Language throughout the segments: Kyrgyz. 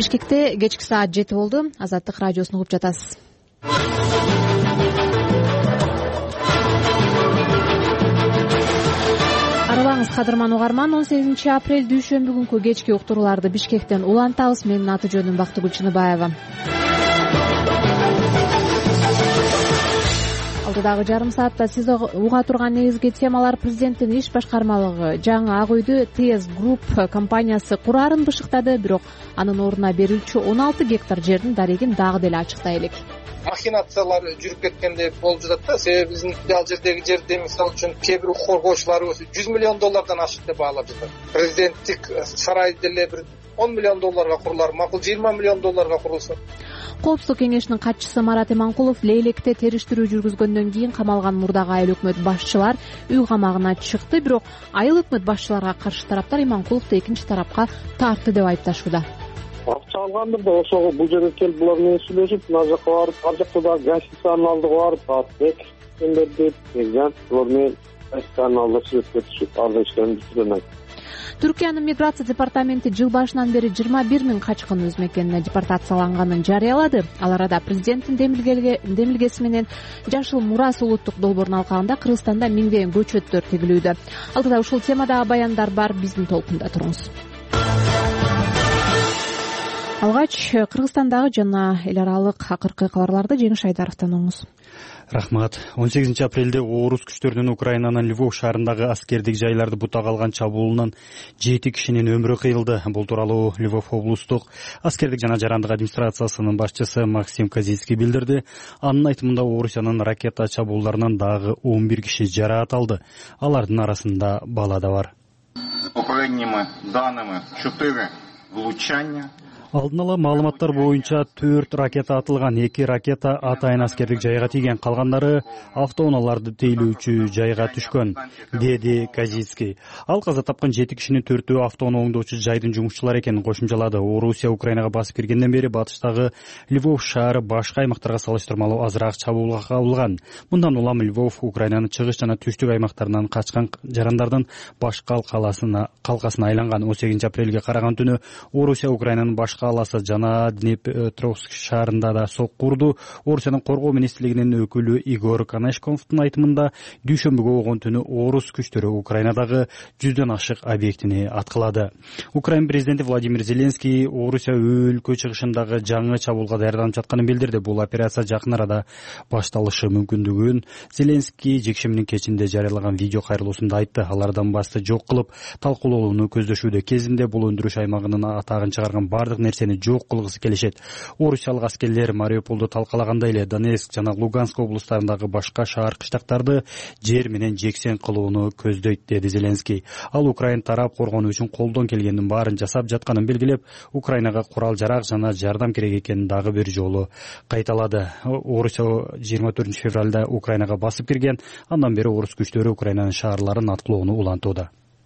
Бишкекте кечки саат 7 болду. Азаттык радиосун угуп жатасыз. Аралаңыз кадырман угарман. 18 апрель дүйшөмбү күнкү кечки уктурууларды Бишкектен улантабыз. Менин аты жөнүм Бактыгүл Чыныбаева. Алдыдагы жарым саатта сиз уга турган негизги темалар: президенттин иш башкармалыгы жаңы Ак үйдү ТС Групп компаниясы курарын бышыктады, бирок анын ордуна берүүчү 16 гектар жердин дарегин дагы деле ачыктай элек. Махинациялар жүрүп кеткенде болуп жатат да. Себеби биздин ал жердеги жерди мисалы үчүн кээ бир коргоочулар $100 миллион ашык деп баалап жатат. Президенттик сарай деле бир $10 миллион курулар, макул $20 миллион курулса. Коопсуздук кеңешинин катчысы Марат Иманкулов Лейлекте териштирүү жүргүзгөндөн кийин камалган мурдагы айыл өкмөт башчылар үй камагына чыкты, бирок айыл өкмөт башчыларга каршы тараптар Иманкуловду экинчи тарапка тартты деп айыпташууда. Акча алгандыр да ошого бул жерге келип булар менен сүйлөшүп, мына жака барып, ар жакта дагы гостиницанын алдыга барып, деп экземп булар менен гостиницанын алдыга сүйлөшүп кетишип, анда иштерин бүтүргөн айтты. Түркиянын миграция департаменти жыл башынан бери 21 000 качкын өз мекенине депортацияланганын жарыялады. Ал арада президенттин демилгеси менен Жашыл Мурас улуттук долбоорун алкагында Кыргызстанда миңдеген көчөттөр тигилүүдө. Алдыда ушул темадагы баяндар бар, биздин толкунда туруңуз. Алгач Кыргызстандагы жана эл аралык акыркы кабарларды Жеңиш Айдаровдон угуңуз. Рахмат. 18 апрелде орус күчтөрүнүн Украинанын Львов шаарындагы аскердик жайларды бутак алган чабуулунан 7 кишинин өмүрү кыйылды. Бул тууралуу Львов облустук аскердик жана жарандык администрациясынын башчысы Максим Казицкий билдирди. Анын айтымында Орусиянын ракета чабуулдарынан дагы 11 киши жараат алды. Алардын арасында бала да бар. Попередними данными 4 влучання. Алдын ала маалыматтар боюнча 4 ракета атылган, 2 ракета атайын аскердик жайга тийген, калгандары автоунааларды тейлөөчү жайга түшкөн, деди Казицкий. Ал каза тапкан 7 кишинин 4-өө автоунаа оңдоочу жайдын жумушчулары экенин кошумчалады. Орусия Украинага басып киргенден бери батыштагы Львов шаары башка аймактарга салыштырмалуу азыраак чабуулга кабылган. Мындан улам Львов Украинанын чыгыш жана түштүк аймактарынан качкан жарандардын башка калкасына айланган. 18 апрелге караган түнү Орусия Украинанын башка каласы жана Днепропетровск шаарында да сокку урду. Орусиянын коргоо министрлигинин өкүлү Игор Канешковдун айтымында дүйшөмбүгө болгон түнү орус күчтөрү Украинадагы 100дөн ашык объектини аткылады. Украин президенти Владимир Зеленский Орусия өлкө чыгышындагы жаңы чабуулга даярданып жатканын билдирди. Бул операция жакын арада башталышы мүмкүндүгүн Зеленский жекшембинин кечинде жарыялаган видео кайрылуусунда айтты. Алардан басты жок кылып талкуулоону көздөшүүдө. Кезинде бул өндүрүш аймагынын атагын чыгарган бардык нерсени жок кылгысы келишет. Орусиялык аскерлер Мариуполду талкалагандай эле Донецк жана Луганск облустарындагы башка шаар кыштактарды жер менен жексен кылууну көздөйт, деди Зеленский. Ал Украин тарап коргонуу үчүн колдон келгендин баарын жасап жатканын белгилеп, Украинага курал жарак жана жардам керек экенин дагы бир жолу кайталады. Орусия 24 февралда Украинага басып кирген, андан бери орус күчтөрү Украинанын шаарларын аткылоону улантууда.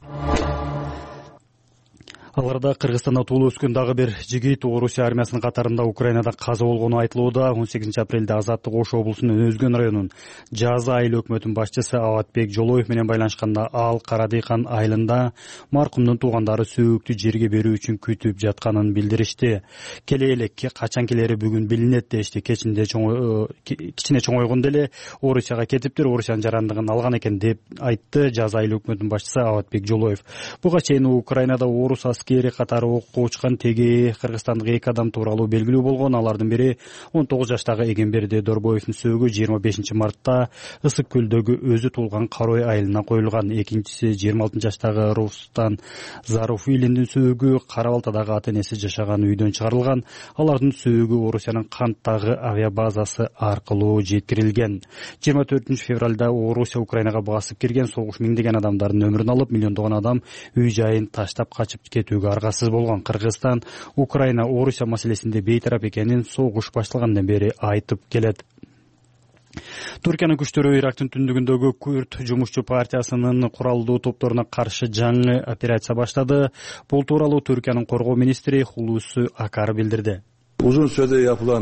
Аларда Кыргызстанда туулуп өскөн дагы бир жигит Орусия армиясынын катарында Украинада каза болгону айтылууда. 18 апрелде Азаттык Ош облусунун Өзгөн районунун Жазы айыл өкмөтүнүн башчысы Аватбек Жолоев менен байланышканда ал Карадыйкан айылында маркумдун туугандары сөөктү жерге берүү үчүн күтүп жатканын билдиришти. Келе элекке качан келери бүгүн билинет дешти. Кичине чоңойгондо эле Орусияга кетиптир, Орусиянын жарандыгын алган экен деп айтты Жазы айыл өкмөтүнүн башчысы Аватбек Жолоев. Буга чейин Украинада орус аскери катары окко учкан теги кыргызстандык 2 адам тууралуу белгилүү болгон. Алардын бири 19 жаштагы Эгемберди Дорбоевдун сөөгү 25 мартта Ысык көлдөгү өзү туулган Карой айылына коюлган. Экинчиси 26 жаштагы Рустан Заруфилиндин сөөгү Кара Балтадагы ата-энеси жашаган үйдөн чыгарылган. Алардын сөөгү Орусиянын Канттагы авиабазасы аркылуу жеткирилген. 24 февралда Орусия Украинага басып кирген, согуш миңдеген адамдардын өмүрүн алып, миллиондогон адам үй жайын таштап качып кетүүгө аргасыз болгон. Кыргызстан Украина Орусия маселесинде бейтарап экенин согуш башталгандан бери айтып келет. Түркиянын күчтөрү Ирактын түндүгүндөгү Күрд жумушчу партиясынын куралдуу топторуна каршы жаңы операция баштады. Бул тууралуу Түркиянын коргоо министри Хулуси Акар билдирди. Uzun sürede yapılan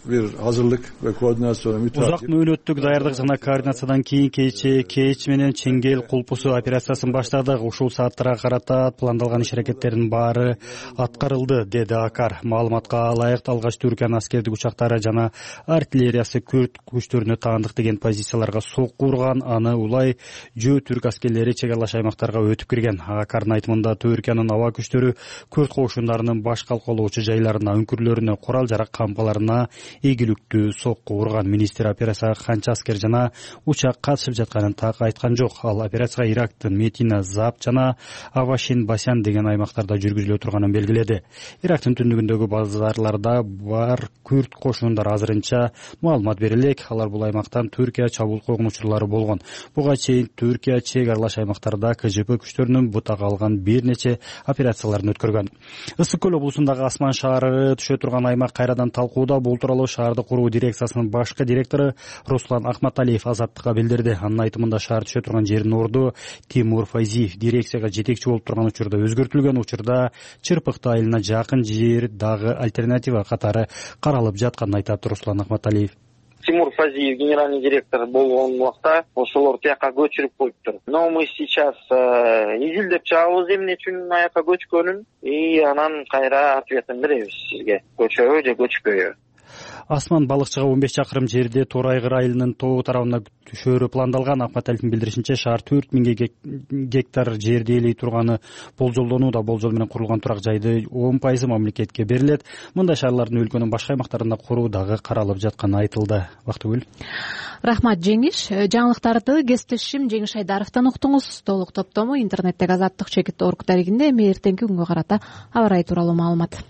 bir hazırlık ve koordinasyonu müteakip. Узак мөөнөттүк даярдык жана координациядан кийин кеч менен Чеңгел Кулпусу операциясын баштадык. Ушул сааттарга карата пландалган иш аракеттердин баары аткарылды, деди Акар. Маалыматка ылайык алгач Түркиянын аскердик учактары жана артиллериясы Күрд күчтөрүнө таандык деген позицияларга сокку урган, аны улай жөө түрк аскерлери чек аралаш аймактарга өтүп кирген. Акардын айтымында Түркиянын аба күчтөрү Күрд кошундарынын баш калкалоочу жайларына, үңкүрлөрүнө, курал жарак кампаларына ийгиликтүү сокку урган. Министр операцияга канча аскер жана учак катышып жатканын так айткан жок. Ал операцияга Ирактын Метина, Зап жана Авашин Басян деген аймактарда жүргүзүлө турганын белгиледи. Ирактын түндүгүндөгү базарларда бар Күрд кошундар азырынча маалымат бере элек. Алар бул аймактан Түркия чабуул койгон учурлары болгон. Буга чейин Түркия чек аралаш аймактарда КЖБ күчтөрүнүн бутак алган бир нече операцияларын өткөргөн. Ысык көл облусундагы Асман шаары түшө турган аймак кайрадан талкууда. Бул тууралуу шаарды куруу дирекциясынын башкы директору Руслан Ахматалиев Азаттыкка билдирди. Анын айтымында шаар түшө турган жердин орду Тимур Файзиев дирекцияга жетекчи болуп турган учурда өзгөртүлгөн. Учурда Чырпыкты айылына жакын жер дагы альтернатива катары каралып жатканын айтат Руслан Ахматалиев. Тимур Фазиев, генеральный директор болгон убакта ошолор тияка көчүрүп коюптур. Но мы сейчас изилдеп чыгабыз эмне үчүн аяка көчкөнүн, анан кайра ответин беребиз сизге. Көчөбү же көчпөйбү. Асман балыкчыга 15 чакырым жерде Торайгыр айылынын тоо тарабына түшөрү пландалган. Ахматалиевдин билдиришинче, шаар 4000 гектар жерди ээлей турганы болжолдонууда. Болжол менен курулган турак жайды 10% мамлекетке берилет. Мындай шаарлардын өлкөнүн башка аймактарында куруу дагы каралып жатканы айтылды. Бактыгүл. Рахмат Жеңиш. Жаңылыктарды кесиптешим Жеңиш Айдаровдон уктуңуз. Толук топтому интернеттеги azattik.org дарегинде эртеңки күнгө карата аба ырайы тууралуу маалымат.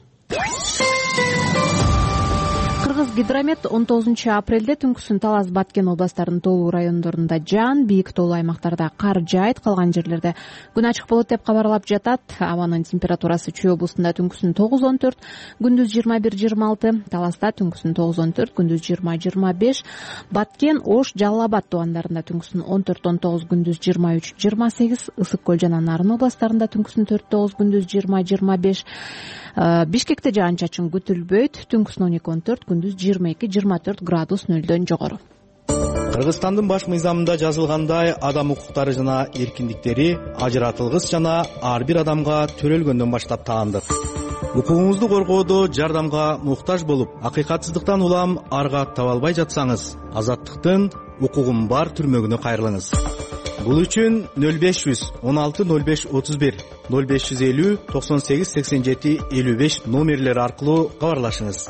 Кыргыз гидромет 19 апрелде түнкүсүн Талас, Баткен областарынын тоолуу райондорунда жаан, бийик тоолуу аймактарда кар жаайт, калган жерлерде күн ачык болот деп кабарлап жатат. Абанын температурасы Чүй облусунда түнкүсүн 9-14, күндүз 21-26, Таласта түнкүсүн 9-14, күндүз 20-25, Баткен, Ош, Жалал Абад тубандарында түнкүсүн 14-19, күндүз 23-28, Ысык көл жана Нарын областарында түнкүсүн 4-9, күндүз 20-25, Бишкекте жаан-чачын күтүлбөйт, түнкүсүн 12-14, күндүз 22-24 градус нөлдөн жогору. Кыргызстандын баш мыйзамында жазылгандай, адам укуктары жана эркиндиктери ажыратылгыс жана ар бир адамга төрөлгөндөн баштап таандык. Укугуңузду коргоодо жардамга муктаж болуп, акыйкатсыздыктан улам арга таба албай жатсаңыз, Азаттыктын укугум бар түрмөгүнө кайрылыңыз. Бул үчүн 0516 05 31 0550 98 87 55 номерлери аркылуу кабарлашыңыз.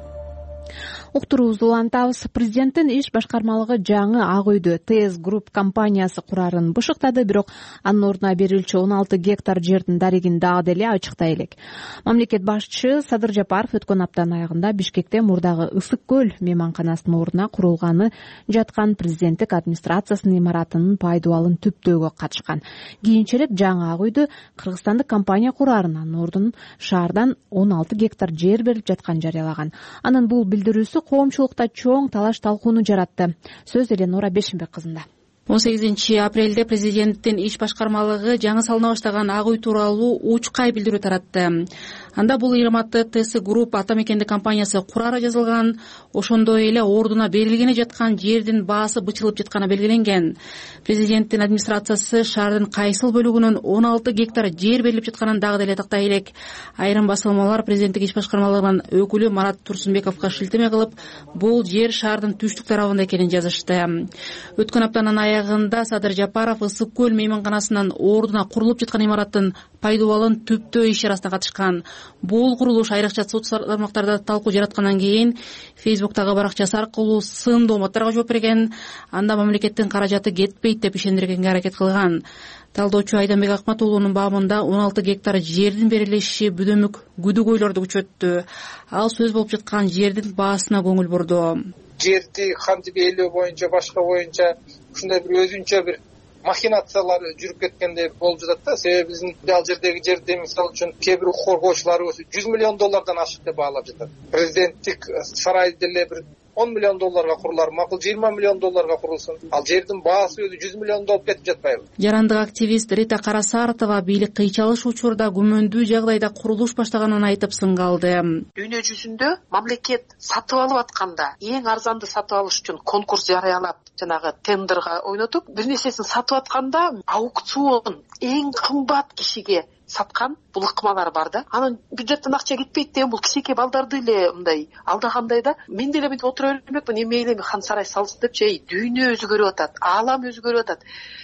Уктуруубузду улантабыз. Президенттин иш башкармалыгы жаңы Ак үйдө ТС Групп компаниясы курарын бышыктады, бирок анын ордуна берилчү 16 гектар жердин дарегин дагы деле ачыктай элек. Мамлекет башчысы Садыр Жапаров өткөн аптанын аягында Бишкекте мурдагы Ысык көл мейманканасынын ордуна курулганы жаткан президенттик администрациясынын имаратынын пайдубалын түптөөгө катышкан. Кийинчерээк жаңы Ак үйдө кыргызстандык компания курарын, анын ордунун шаардан 16 гектар жер берилип жатканын жарыялаган. Анын бул билдирүүсү коомчулукта чоң талаш талкууну жаратты. Сөз Эленора Бешимбек кызында. 18 апрелде президенттин иш башкармалыгы жаңы салына баштаган Ак үй тууралуу учкай билдирүү таратты. Анда бул ыйырматты ТС Групп ата мекендик компаниясы курары жазылган, ошондой эле ордуна берилгени жаткан жердин баасы бычылып жатканы белгиленген. Президенттин администрациясы шаардын кайсыл бөлүгүнөн 16 гектар жер берилип жатканын дагы деле тактай элек. Айрым басылмалар президенттик иш башкармалыгынын өкүлү Марат Турсунбековго шилтеме кылып, бул жер шаардын түштүк тарабында экенин жазышты. Өткөн аптанын аягында Садыр Жапаров Ысык көл мейманканасынын ордуна курулуп жаткан имараттын пайдубалын түптөө иш чарасына катышкан. Бул курулуш айрыкча соц тармактарда талкуу жараткандан кийин Фейсбуктагы баракчасы аркылуу сындуу мааттарга жооп берген. Анда мамлекеттин каражаты кетпейт деп ишендиргенге аракет кылган. Талдоочу Айданбек Акмат уулунун бабында 16 гектар жердин берилиши бүдөмүк күдүгөйлөрдү күчөттү. Ал сөз болуп жаткан жердин баасына көңүл бурду. Жерди кантип ээлөө боюнча, башка боюнча ушундай бир өзүнчө бир махинациялар жүрүп кеткендей болуп жатат да. Себеби биздин ал жердеги жерди мисалы үчүн кээ бир укук коргоочулар $100 миллион ашык деп баалап жатат. Президенттик сарай деле бир $10 миллион курулары макул, $20 миллион курулсун. Ал жердин баасы өзү $100 миллион болуп кетип жатпайбы? Жарандык активист Рита Карасаартова бийлик кыйчалыш учурда күмөндүү жагдайда курулуш баштаганын айтып сынгалды. Дүйнө жүзүндө мамлекет сатып алып атканда эң арзанды сатып алыш үчүн конкурс жарыялап, жанагы тендерга ойнотуп, бир нерсесин сатып атканда аукцион эң кымбат кишиге саткан бул ыкмалар бар да. Анан бюджеттен акча кетпейт деген бул кичинекей балдарды эле мындай алдагандай да. Мен деле мынтип отура бермекмин, эми хан сарай салсын депчи. Дүйнө өзгөрүп атат, аалам өзгөрүп атат.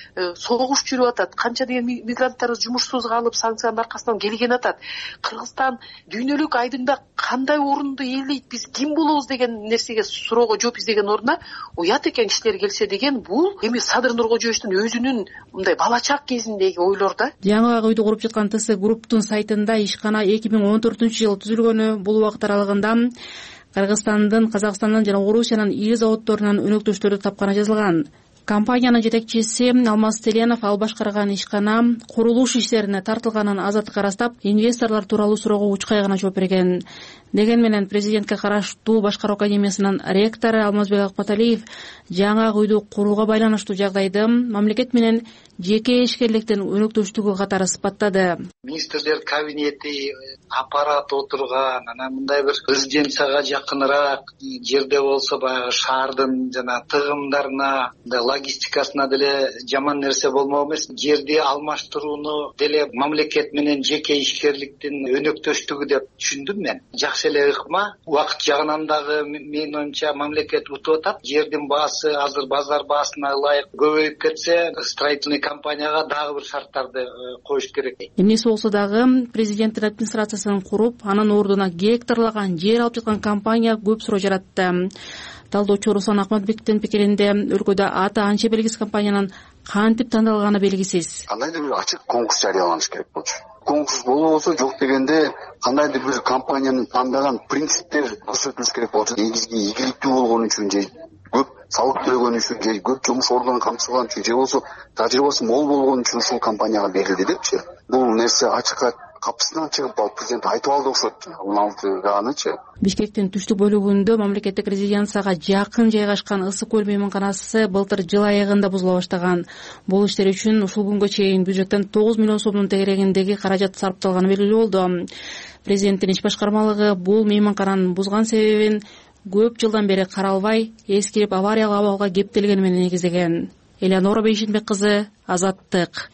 Согуш жүрүп атат. Канча деген мигранттар жумушсуз калып, санкциянын аркасынан келген атат. Кыргызстан дүйнөлүк айдыңда кандай орунду ээлейт, биз ким болобуз деген нерсеге суроого жооп издеген ордуна уят экен кишилер келсе деген бул эми Садыр Нуркожоевичтин өзүнүн мындай балачак кезиндеги ойлор да. Жаңы Ак үйдү куруп жаткан ТС групптун сайтында ишкана 2014-жылы түзүлгөнү, бул убакыт аралыгында Кыргызстандын, Казакстандын жана Орусиянын ири заводдорунан өнөктөштөрдү тапканы жазылган. Компаниянын жетекчиси Алмаз Теленов ал башкарган ишкана курулуш иштерине тартылганын азаттыкка ырастап, инвесторлор тууралуу суроого учкай гана жооп берген. Деген менен президентке караштуу Башкаруу академиясынын ректору Алмазбек Акбаталиев жаңы Ак үйдү курууга байланыштуу жагдайды мамлекет менен жеке ишкерликтин өнөктөштүгү катары сыпаттады. Министрлер кабинети, аппарат отурган, анан мындай бир резиденцияга жакыныраак жерде болсо баягы шаардын жана тыгымдарына, логистикасына деле жаман нерсе болмок эмес. Жерди алмаштырууну деле мамлекет менен жеке ишкерликтин өнөктөштүгү деп түшүндүм мен. Жакшы эле ыкма. Убакыт жагынан дагы менин оюмча мамлекет утуп атат. Жердин баасы азыр базар баасына ылайык көбөйүп кетсе, строительный компанияга дагы бир шарттарды коюш керек. Эмнеси болсо дагы президенттин администрациясын куруп, анын ордуна гектарлаган жер алып жаткан компания көп суроо жаратты. Талдоочу Руслан Акматбектин пикиринде өлкөдө аты анча белгисиз компаниянын кантип тандалганы белгисиз. Кандайдыр бир ачык конкурс жарыяланыш керек болчу. Конкурс болбосо жок дегенде кандайдыр бир компаниянын тандаган принциптер көрсөтүлүш керек болчу. Негизги ийгиликтүү болгон үчүн же көп салык төлөгөн үчүн же көп жумуш ордунан камтылган үчүн же болсо тажрыйбасы мол болгон үчүн ушул компанияга берилди депчи. Бул нерсе ачыкка капысынан чыгып калып президент айтып алды окшойт. 16-ганычы. Бишкектин түштүк бөлүгүндө мамлекеттик резиденцияга жакын жайгашкан Ысык көл мейманканасы былтыр жыл аягында бузула баштаган. Бул иштер үчүн ушул күнгө чейин бюджеттен 9 миллион сомдун тегерегиндеги каражат сарпталганы белгилүү болду. Президенттин иш башкармалыгы бул мейманкананын бузган себебин көп жылдан бери каралбай, эскирип авариялык абалга кептелгени менен негиздеген. Элеонора Бейшенбек кызы, Азаттык.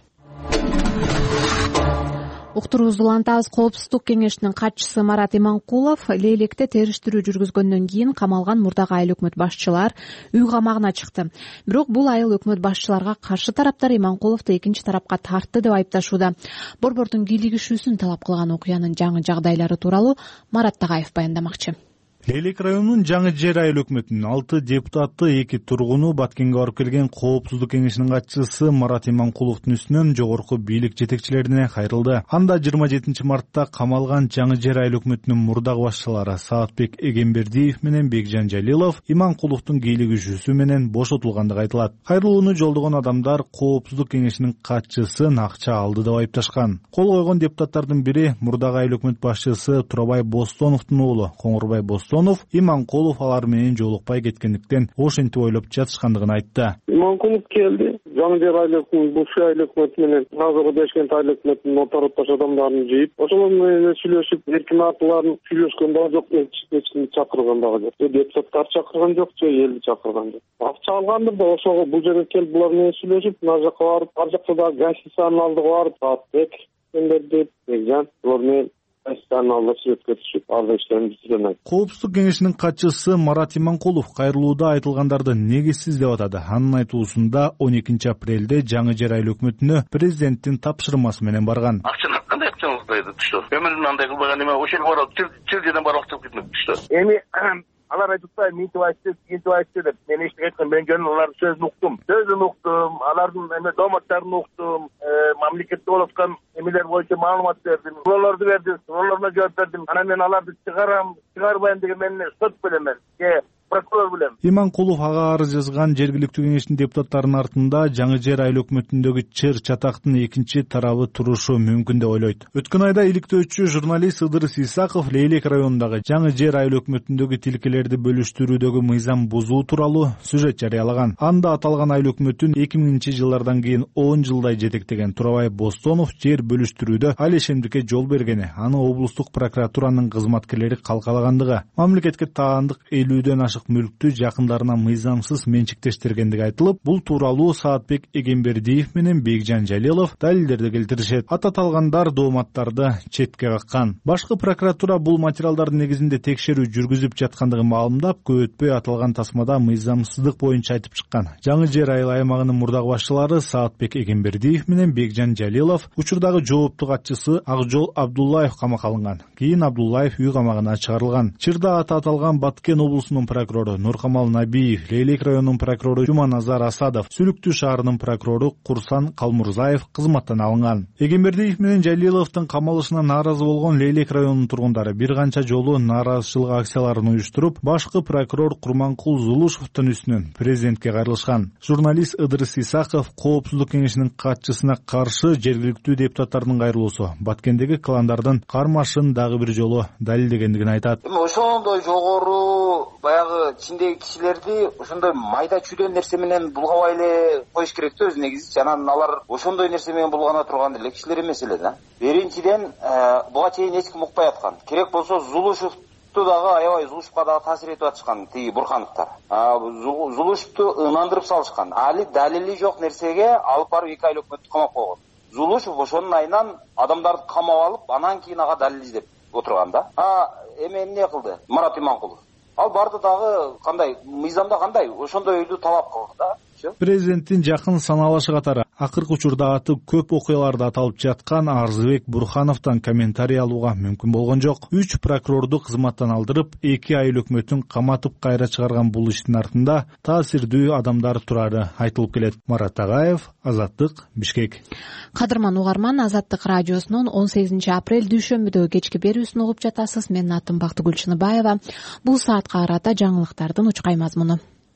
Уктуруубузду улантабыз. Коопсуздук кеңешинин катчысы Марат Иманкулов Лейлекте териштирүү жүргүзгөндөн кийин камалган мурдагы айыл өкмөт башчылар үй камагына чыкты. Бирок бул айыл өкмөт башчыларга каршы тараптар Иманкуловду экинчи тарапка тартты деп айыпташууда. Борбордун кийлигишүүсүн талап кылган окуянын жаңы жагдайлары тууралуу Марат Тагаев баяндамакчы. Лейлек районунун жаңы жер айыл өкмөтүнүн 6 депутаты 2 тургуну Баткенге барып келген Коопсуздук кеңешинин катчысы Марат Иманкуловдун үстүнөн жогорку бийлик жетекчилерине кайрылды. Анда 27 мартта камалган жаңы жер айыл өкмөтүнүн мурдагы башчылары Саатбек Эгембердиев менен Бекжан Жалилов Иманкуловдун кийлигишүүсү менен бошотулгандыгы айтылат. Кайрылууну жолдогон адамдар Коопсуздук кеңешинин катчысын акча алды деп айыпташкан. Кол койгон депутаттардын бири мурдагы айыл өкмөт башчысы Турабай Бостоновдун уулу Коңурбай Иманкулов алар менен жолукпай кеткендиктен ошентип ойлоп жатышкандыгын айтты. Иманкулов келди. Жаңы жер айыл өкмөтү, буши айыл өкмөтү менен азыркы Бешкент айыл өкмөтүнүн отороктош адамдарын жыйып, ошолор менен сүйлөшүп, эркин артыларын сүйлөшкөн дагы жок, эчкини чакырган дагы жок. Депутаттар чакырган жок, элди чакырган жок. Акча алгандыр да ошого бул жерге келип булар менен сүйлөшүп, мына жака барып, ар жакта дагы гостиницанын алдыга барып, Саатбек Бекжан булар менен Коопсуздук кеңешинин катчысы Марат Иманкулов кайрылууда айтылгандарды негизсиз деп атады. Анын айтуусунда 12 апрелде жаңы жер айыл өкмөтүнө президенттин тапшырмасы менен барган. Акчаны кандай акчаны уктайды түштү. Өмүрүн андай кылбаган эме, ошол барып чилдеден барып акча кетмек түштү. Эми алар айтып мынтип айтты, кантип айтты деп мен эчтеке айткан, мен жөн алардын сөзүн уктум, алардын эме дооматтарын уктум, мамлекетте болуп аткан эмелер боюнча маалымат бердим, суроолорду бердим, суроолоруна жооп бердим. Анан мен аларды чыгарам, чыгарбайм деген менен сот белемен. прокурор билем. Иманкулов ага арыз жазган жергиликтүү кеңештин депутаттарынын артында жаңы жер айыл өкмөтүндөгү чыр чатактын экинчи тарабы турушу мүмкүн деп ойлойт. Өткөн айда иликтөөчү журналист Ыдырыс Исаков Лейлек районундагы жаңы жер айыл өкмөтүндөгү тилкелерди бөлүштүрүүдөгү мыйзам бузуу тууралуу сюжет жарыялаган. Анда аталган айыл өкмөтүн 2000-жылдардан кийин 10 жылдай жетектеген Турабай Бостонов жер бөлүштүрүүдө алешемдикке жол бергени, аны облустук прокуратуранын кызматкерлери калкалагандыгы, мамлекетке таандык 50дөн ашык мүлктү жакындарына мыйзамсыз менчиктештиргендиги айтылып, бул тууралуу Саатбек Эгембердиев менен Бекжан Жалилов далилдерди келтиришет. Аталгандар дооматтарды четке каккан. Башкы прокуратура бул материалдардын негизинде текшерүү жүргүзүп жаткандыгын маалымдап, көп өтпөй аталган тасмада мыйзамсыздык боюнча айтып чыккан. Жаңы жер айыл аймагынын мурдагы башчылары Саатбек Эгембердиев менен Бекжан Жалилов, учурдагы жооптуу катчысы Акжол Абдуллаев камакка алынган. Кийин Абдуллаев үй камагына чыгарылган. Чырда аты аталган Баткен облусунун прокурору Нуркамал Набиев, Лейлек районунун прокурору Жуманазар Асадов, Сүлүктүү шаарынын прокурору Курсан Калмурзаев кызматтан алынган. Эгембердиев менен Жалиловдун камалышына нааразы болгон Лейлек районунун тургундары бир канча жолу нааразычылык акцияларын уюштуруп, башкы прокурор Курманкул Зулушевдун үстүнөн президентке кайрылышкан. Журналист Ыдырыс Исаков коопсуздук кеңешинин катчысына каршы жергиликтүү депутаттардын кайрылуусу Баткендеги кландардын кармашын дагы бир жолу далилдегендигин айтат. Ошондой жогору баягы ичиндеги кишилерди ошондой майда чүйдөн нерсе менен булгабай эле коюш керек да, өз негизи. Анан алар ошондой нерсе менен булгана турган эле кишилер эмес эле да. Биринчиден буга чейин эч ким укпай аткан. Керек болсо Зулушев дагы аябай Зулушевка дагы таасир этип атышкан тиги Бурхановдор. Зулушевду ынандырып салышкан. Али далили жок нерсеге алып барып 2 ай өкмөттү камап койгон. Зулушев ошонун айынан адамдарды камап алып, анан кийин ага далил издеп отурган да. Эми эмне кылды Марат Иманкулов? Ал барды дагы кандай мыйзамда кандай ошондой өйдү талап кылды да. Президенттин жакын саналашы катары акыркы учурда аты көп окуяларда аталып жаткан Арзыбек Бурхановдон комментарий алууга мүмкүн болгон жок. 3 прокурорду кызматтан алдырып, 2 айыл өкмөтүн каматып кайра чыгарган бул иштин артында таасирдүү адамдар турары айтылып келет. Марат Тагаев, Азаттык, Бишкек. Кадырман угарман, Азаттык радиосунун 18 апрель дүйшөмбүдөгү кечки берүүсүн угуп жатасыз. Менин атым Бактыгүл Чыныбаева. Бул саатка карата жаңылыктардын учкай мазмуну.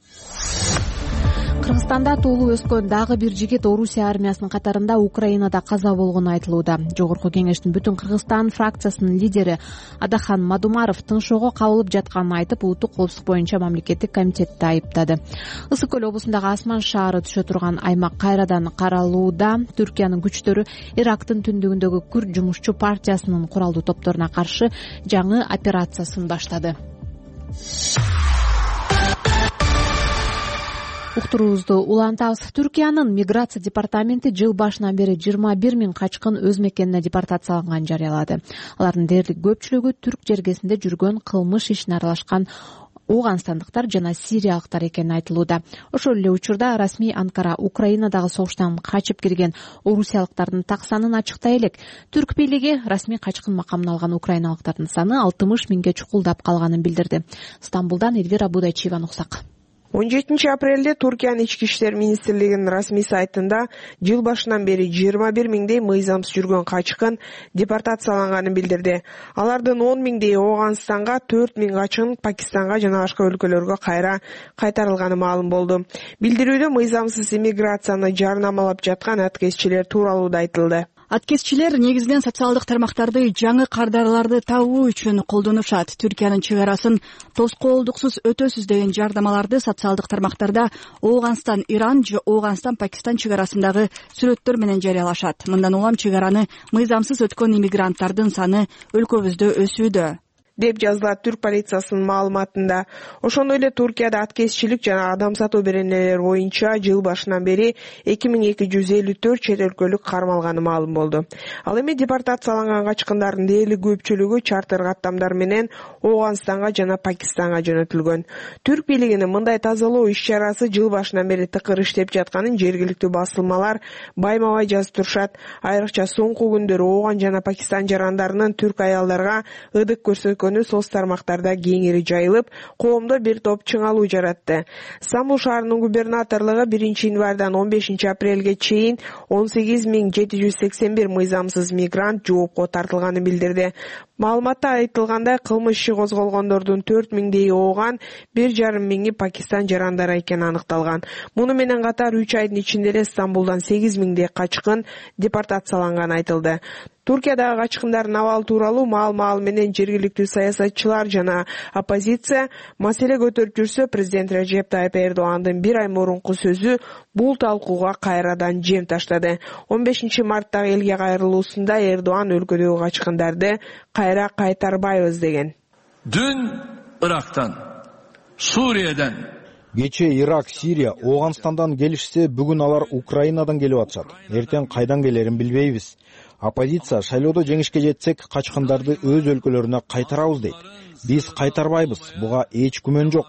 Кыргызстанда туулуп өскөн дагы бир жигит Орусия армиясынын катарында Украинада каза болгону айтылууда. Жогорку кеңештин Бүтүн Кыргызстан фракциясынын лидери Адахан Мадумаров тыншоого кабылып жатканын айтып, улуттук коопсуздук боюнча мамлекеттик комитетти айыптады. Ысык көл облусундагы Асман шаары түшө турган аймак кайрадан каралууда. Түркиянын күчтөрү Ирактын түндүгүндөгү Күрд жумушчу партиясынын куралдуу топторуна каршы жаңы операциясын баштады. Уктуруубузду улантабыз. Түркиянын миграция департаменти жыл башынан бери 21 000 качкын өз мекенине депортацияланганын жарыялады. Алардын дээрлик көпчүлүгү түрк жергесинде жүргөн кылмыш ишине аралашкан Оганстандыктар жана сириялыктар экени айтылууда. Ошол эле учурда расмий Анкара Украинадагы согуштан качып кирген орусиялыктардын так санын ачыктай элек. Түрк бийлиги расмий качкын макамын алган украиналыктардын саны 60 000ге чукулдап калганын билдирди. Стамбулдан Эльвира Будайчиева нуксак. 17 апрелде Туркиянын ички иштер министрлигинин расмий сайтында жыл башынан бери 21 000дей мыйзамсыз жүргөн качкын депортацияланганын билдирди. Алардын 10 000дей Оганстанга, 4 000 качкын Пакистанга жана башка өлкөлөргө кайра кайтарылганы маалым болду. Билдирүүдө мыйзамсыз иммиграцияны жарнамалап жаткан аткезчилер тууралуу да айтылды. Аткезчилер негизинен социалдык тармактарды жаңы кардарларды табуу үчүн колдонушат. Түркиянын чек арасын тоскоолдуксуз өтөсүз деген жардамаларды социалдык тармактарда Оганстан, Иран же Оганстан, Пакистан чек арасындагы сүрөттөр менен жарыялашат. Мындан улам чек араны мыйзамсыз өткөн иммигранттардын саны өлкөбүздө өсүүдө, деп жазылат түрк полициясынын маалыматында. Ошондой эле Туркияда аткезчилик жана адам сатуу беренелери боюнча жыл башынан бери 2254 чет өлкөлүк кармалганы маалым болду. Ал эми депортацияланган качкындардын дээрлик көпчүлүгү чартер каттамдар менен Оганстанга жана Пакистанга жөнөтүлгөн. Түрк бийлигинин мындай тазалоо иш-чарасы жыл башынан бери тыкыр иштеп жатканын жергиликтүү басылмалар байма-бай жазып турушат. Айрыкча соңку күндөрү Ооган жана Пакистан жарандарынын түрк аялдарга ыдык көрсөткөн соц тармактарда кеңири жайылып, коомдо бир топ чыңалуу жаратты. Стамбул шаарынын губернаторлугу 1 январдан 15 апрелге чейин 18 781 мыйзамсыз мигрант жоопко тартылганын билдирди. Маалыматта айтылгандай, кылмыш иши козголгондордун 4000 ооган 1,5 Пакистан жарандары экени аныкталган. Муну менен катар 3 айдын ичинде эле Стамбулдан 8000 качкын депортацияланганы айтылды. Туркиядагы качкындардын абалы тууралуу маал менен жергиликтүү саясатчылар жана оппозиция маселе көтөрүп жүрсө, президент Режеп Тайип Эрдогандын 1 ай мурунку сөзү бул талкууга кайрадан жем таштады. 15 марттагы элге кайрылуусунда Эрдоган өлкөдөгү качкындарды кайра кайтарбайбыз деген. Dün Irak'tan, Suriye'den, Кечээ Ирак, Сирия, Ооганстандан келишсе, бүгүн алар Украинадан келип атышат. Эртең кайдан келерин билбейбиз. Оппозиция шайлоодо жеңишке жетсек, качкындарды өз өлкөлөрүнө кайтарабыз дейт. Биз кайтарбайбыз. Буга эч күмөн жок.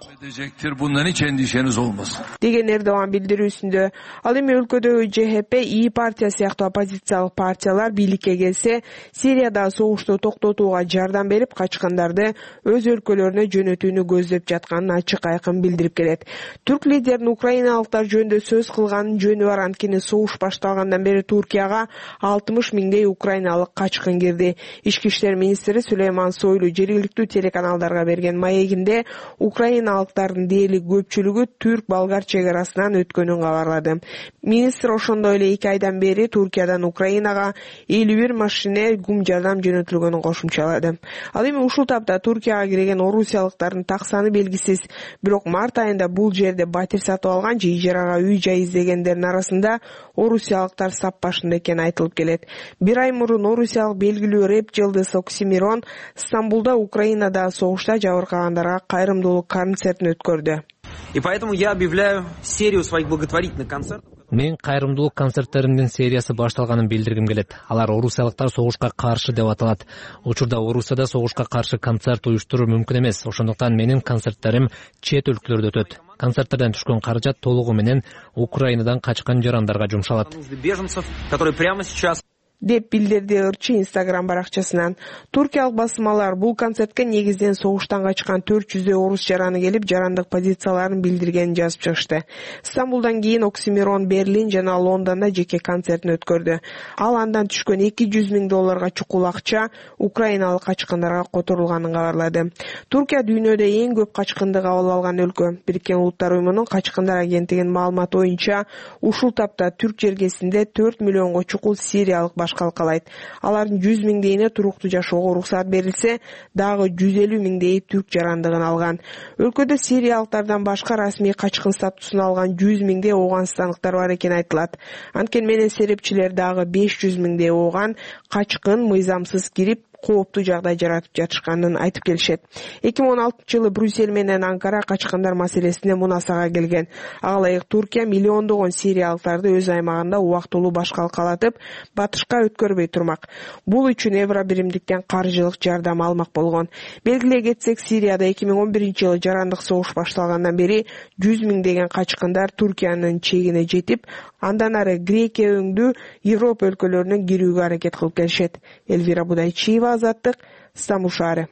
Деген Эрдоган билдирүүсүндө. Ал эми өлкөдөгү ЖХП, ИИ партия сыяктуу оппозициялык партиялар бийликке келсе, Сирияда согушту токтотууга жардам берип, качкындарды өз өлкөлөрүнө жөнөтүүнү көздөп жатканын ачык айкын билдирип келет. Түрк лидеринин украиналыктар жөнүндө сөз кылганын жөнү бар, анткени согуш башталгандан бери Туркияга 60 000 украиналык качкын кирди. Ички иштер министри Сулейман Сойлу жергиликтүү телеканалдарга берген маегинде украиналыктардын дээрлик көпчүлүгү түрк-болгар чек-арасынан өткөнүн кабарлады. Министр ошондой эле 2 айдан бери Туркиядан Украинага 51 машине гум жардам жөнөтүлгөнүн кошумчалады. Ал эми ушул тапта Туркияга кирген орусиялыктардын так саны белгисиз. Бирок март айында бул жерде батир сатып алган же ижарага үй-жай издегендердин арасында орусиялыктар сап башында экени айтылып келет. 1 ай мурун орусиялык белгилүү рэп жылдыз Оксимирон Стамбулда Украинада согушта жабыркагандарга кайрымдуулук концертин өткөрдү. И поэтому я объявляю серию своих благотворительных концертов. Мен кайрымдуулук концерттеримдин сериясы башталганын билдиргим келет. Алар орусиялыктар согушка каршы деп аталат. Учурда Орусияда согушка каршы концерт уюштуруу мүмкүн эмес. Ошондуктан менин концерттерим чет өлкөлөрдө өтөт. Концерттерден түшкөн каражат толугу менен Украинадан качкан жарандарга жумшалат. Беженцев, которые прямо сейчас деп билдирди ырчы Instagram баракчасынан. Туркиялык басмалар бул концертке негизден согуштан качкан 400 орус жараны келип, жарандык позицияларын билдиргенин жазып чыгышты. Стамбулдан кийин Оксимирон Берлин жана Лондондо жеке концертин өткөрдү. Ал андан түшкөн $200 000 чукул акча украиналык качкындарга которулганын кабарлады. Туркия дүйнөдө эң көп качкынды кабыл алган өлкө. Бириккен Улуттар уюмунун качкындар агенттигинин маалыматы боюнча, ушул тапта түрк жергесинде 4 миллионго чукул сириялык башкал калайт. Алардын 100 000 туруктуу жашоого уруксат берилсе, дагы 150 000 түрк жарандыгын алган. Өлкөдө сириялыктардан башка расмий качкын статусун алган 100 000 ооганстандыктар бар экени айтылат. Анткени менен серепчилер дагы 500 000 ооган качкын мыйзамсыз кирип, кооптуу жагдай жаратып жатышканын айтып келишет. 2016-жылы Брюссель менен Анкара качкындар маселесине мунасага келген. Ага ылайык Туркия миллиондогон сириялыктарды өз аймагында убактылуу башкал калатып, батышка өткөрбөй турмак. Бул үчүн евро биримдиктен каржылык жардам алмак болгон. Белгилей кетсек, Сирияда 2011-жылы жарандык согуш башталгандан бери 100 000 качкындар Туркиянын чегине жетип, андан ары Грекия өңдүү Европа өлкөлөрүнө кирүүгө аракет кылып келишет. Элвира Будайчиева, Азаттык, Стамбул шаары.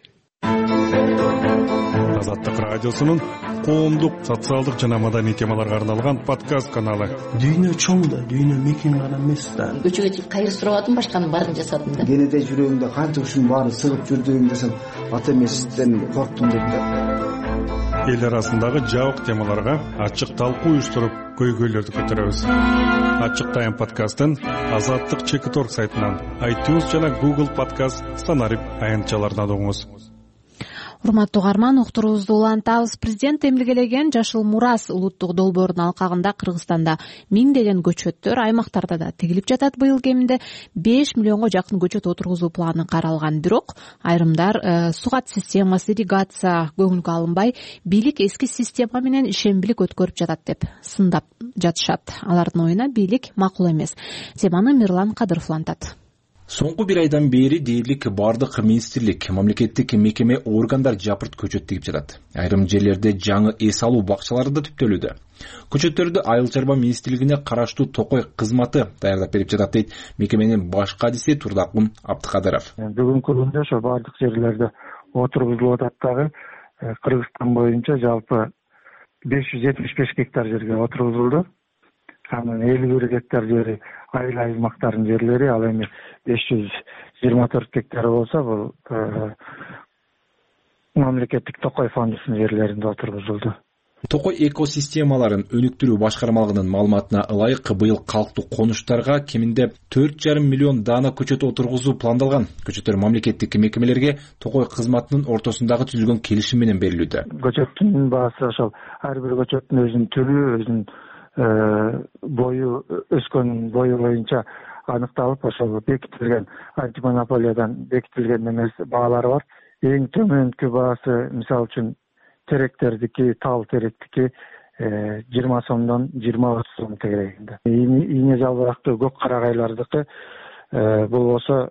Азаттык радиосунун коомдук, социалдык жана маданий темаларга арналган подкаст каналы. Дүйнө чоң да, дүйнө мекен гана эмес да. Көчөгө чыгып кайыр сурабадым, башканын баарын жасадым да. Кенеде жүрөгүмдө канча ушунун баары сыгып жүрдүгүм десем, ата эмесизден корктум деп да. Эл арасындагы жабык темаларга ачык талкуу уюштуруп, көйгөйлөрдү көтөрөбүз. Ачык тайм подкастын Азаттык Чекит.org сайтынан, iTunes жана Google подкаст станарып аянтчаларынан угуңуз. Урматтуу угарман, уктуруубузду улантабыз. Президент эмилгелеген Жашыл Мурас улуттук долбоорунун алкагында Кыргызстанда миңдеген көчөттөр аймактарда да тигилип жатат. Быйыл кеминде 5 миллионго жакын көчөт отургузуу планы каралган. Бирок айрымдар сугат системасы, ирригация көңүлгө алынбай, бийлик эски система менен ишембилик өткөрүп жатат деп сындап жатышат. Алардын оюна бийлик макул эмес. Теманы Мирлан Кадыров улантат. Соңку 1 айдан бери дээрлик бардык министрлик, мамлекеттик мекеме, органдар жапырт көчөт тигип жатат. Айрым жерлерде жаңы эс алуу бакчалары да түптөлүүдө. Көчөттөрдү Айыл чарба министрлигине караштуу Токой кызматы даярдап берип жатат дейт мекеменин баш кадиси Турдакун Абдыкадыров. Бүгүнкү күндө ошо бардык жерлерде отургузулуп атат дагы. Кыргызстан боюнча жалпы 575 гектар жерге отургузулду. анан 51 гектар жери айыл аймактардын жерлери, ал эми 524 гектар болсо бул мамлекеттик Токой фондунун жерлеринде отургузулду. Токой экосистемаларын өнүктүрүү башкармалыгынын маалыматына ылайык, быйыл калктуу конуштарга кеминде 4,5 миллион даана көчөт отургузуу пландалган. Көчөттөр мамлекеттик мекемелерге Токой кызматынын ортосундагы түзүлгөн келишим менен берилүүдө. Көчөттүн баасы ошол ар бир көчөттүн өзүнүн түрү, өзүнүн бою, өскөн бою боюнча аныкталып, ошол бекитилген антимонополиядан бекитилген эмес баалары бар. Эң төмөнкү баасы мисалы үчүн теректердики, тал теректики 20 сомдон 20-30 сом тегерегинде. Ийне жалбырактуу көк карагайлардыкы бул болсо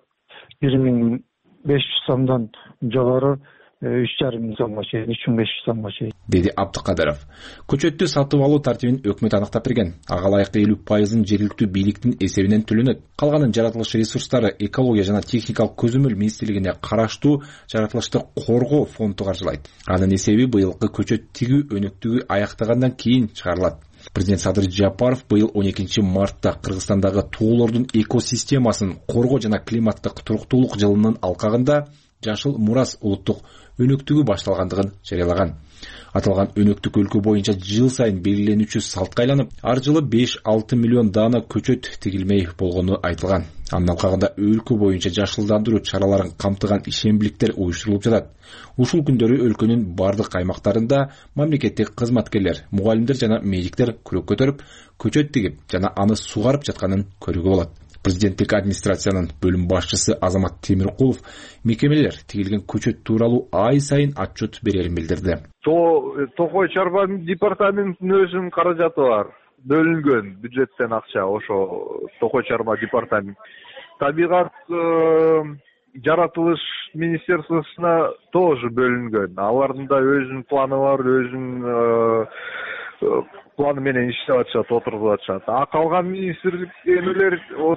1500 сомдон жогору 3,5 сомго чейин, 3500 сомго чейин, деди Абдыкадыров. Көчөттү сатып алуу тартибин өкмөт аныктап берген. Ага ылайык 50% жергиликтүү бийликтин эсебинен төлөнөт. Калганын жаратылыш ресурстары экология жана техникалык көзөмөл министрлигине караштуу жаратылышты коргоо фонду каржылайт. Анын эсеби быйылкы көчөт тигүү өнөктүгү аяктагандан кийин чыгарылат. Президент Садыр Жапаров быйыл 12 мартта Кыргызстандагы тоолордун экосистемасын коргоо жана климаттык туруктуулук жылынын алкагында Жашыл Мурас улуттук өнөктүгү башталгандыгын жарыялаган. Аталган өнөктүк өлкө боюнча жыл сайын белгиленүүчү салтка айланып, ар жылы 5-6 миллион даана көчөт тигилмей болгону айтылган. Анын алкагында өлкө боюнча жашылдандыруу чараларын камтыган ишембиликтер уюштурулуп жатат. Ушул күндөрү өлкөнүн бардык аймактарында мамлекеттик кызматкерлер, мугалимдер жана медиктер күрөк көтөрүп, көчөт тигип жана аны сугарып жатканын көрүүгө болот. Президенттик администрациянын бөлүм башчысы Азамат Темиркулов мекемелер тигилген көчөт тууралуу ай сайын отчет берерин билдирди. Токой чарба департаментинин өзүнүн каражаты бар. Бөлүнгөн бюджеттен акча ошо Токой чарба департамент. Табигат жаратылыш министерствосуна тоже бөлүнгөн. Алардын да өзүнүн планы бар, өзүнүн планы менен иштеп атышат, отургузуп атышат. Калган министрлик эмелер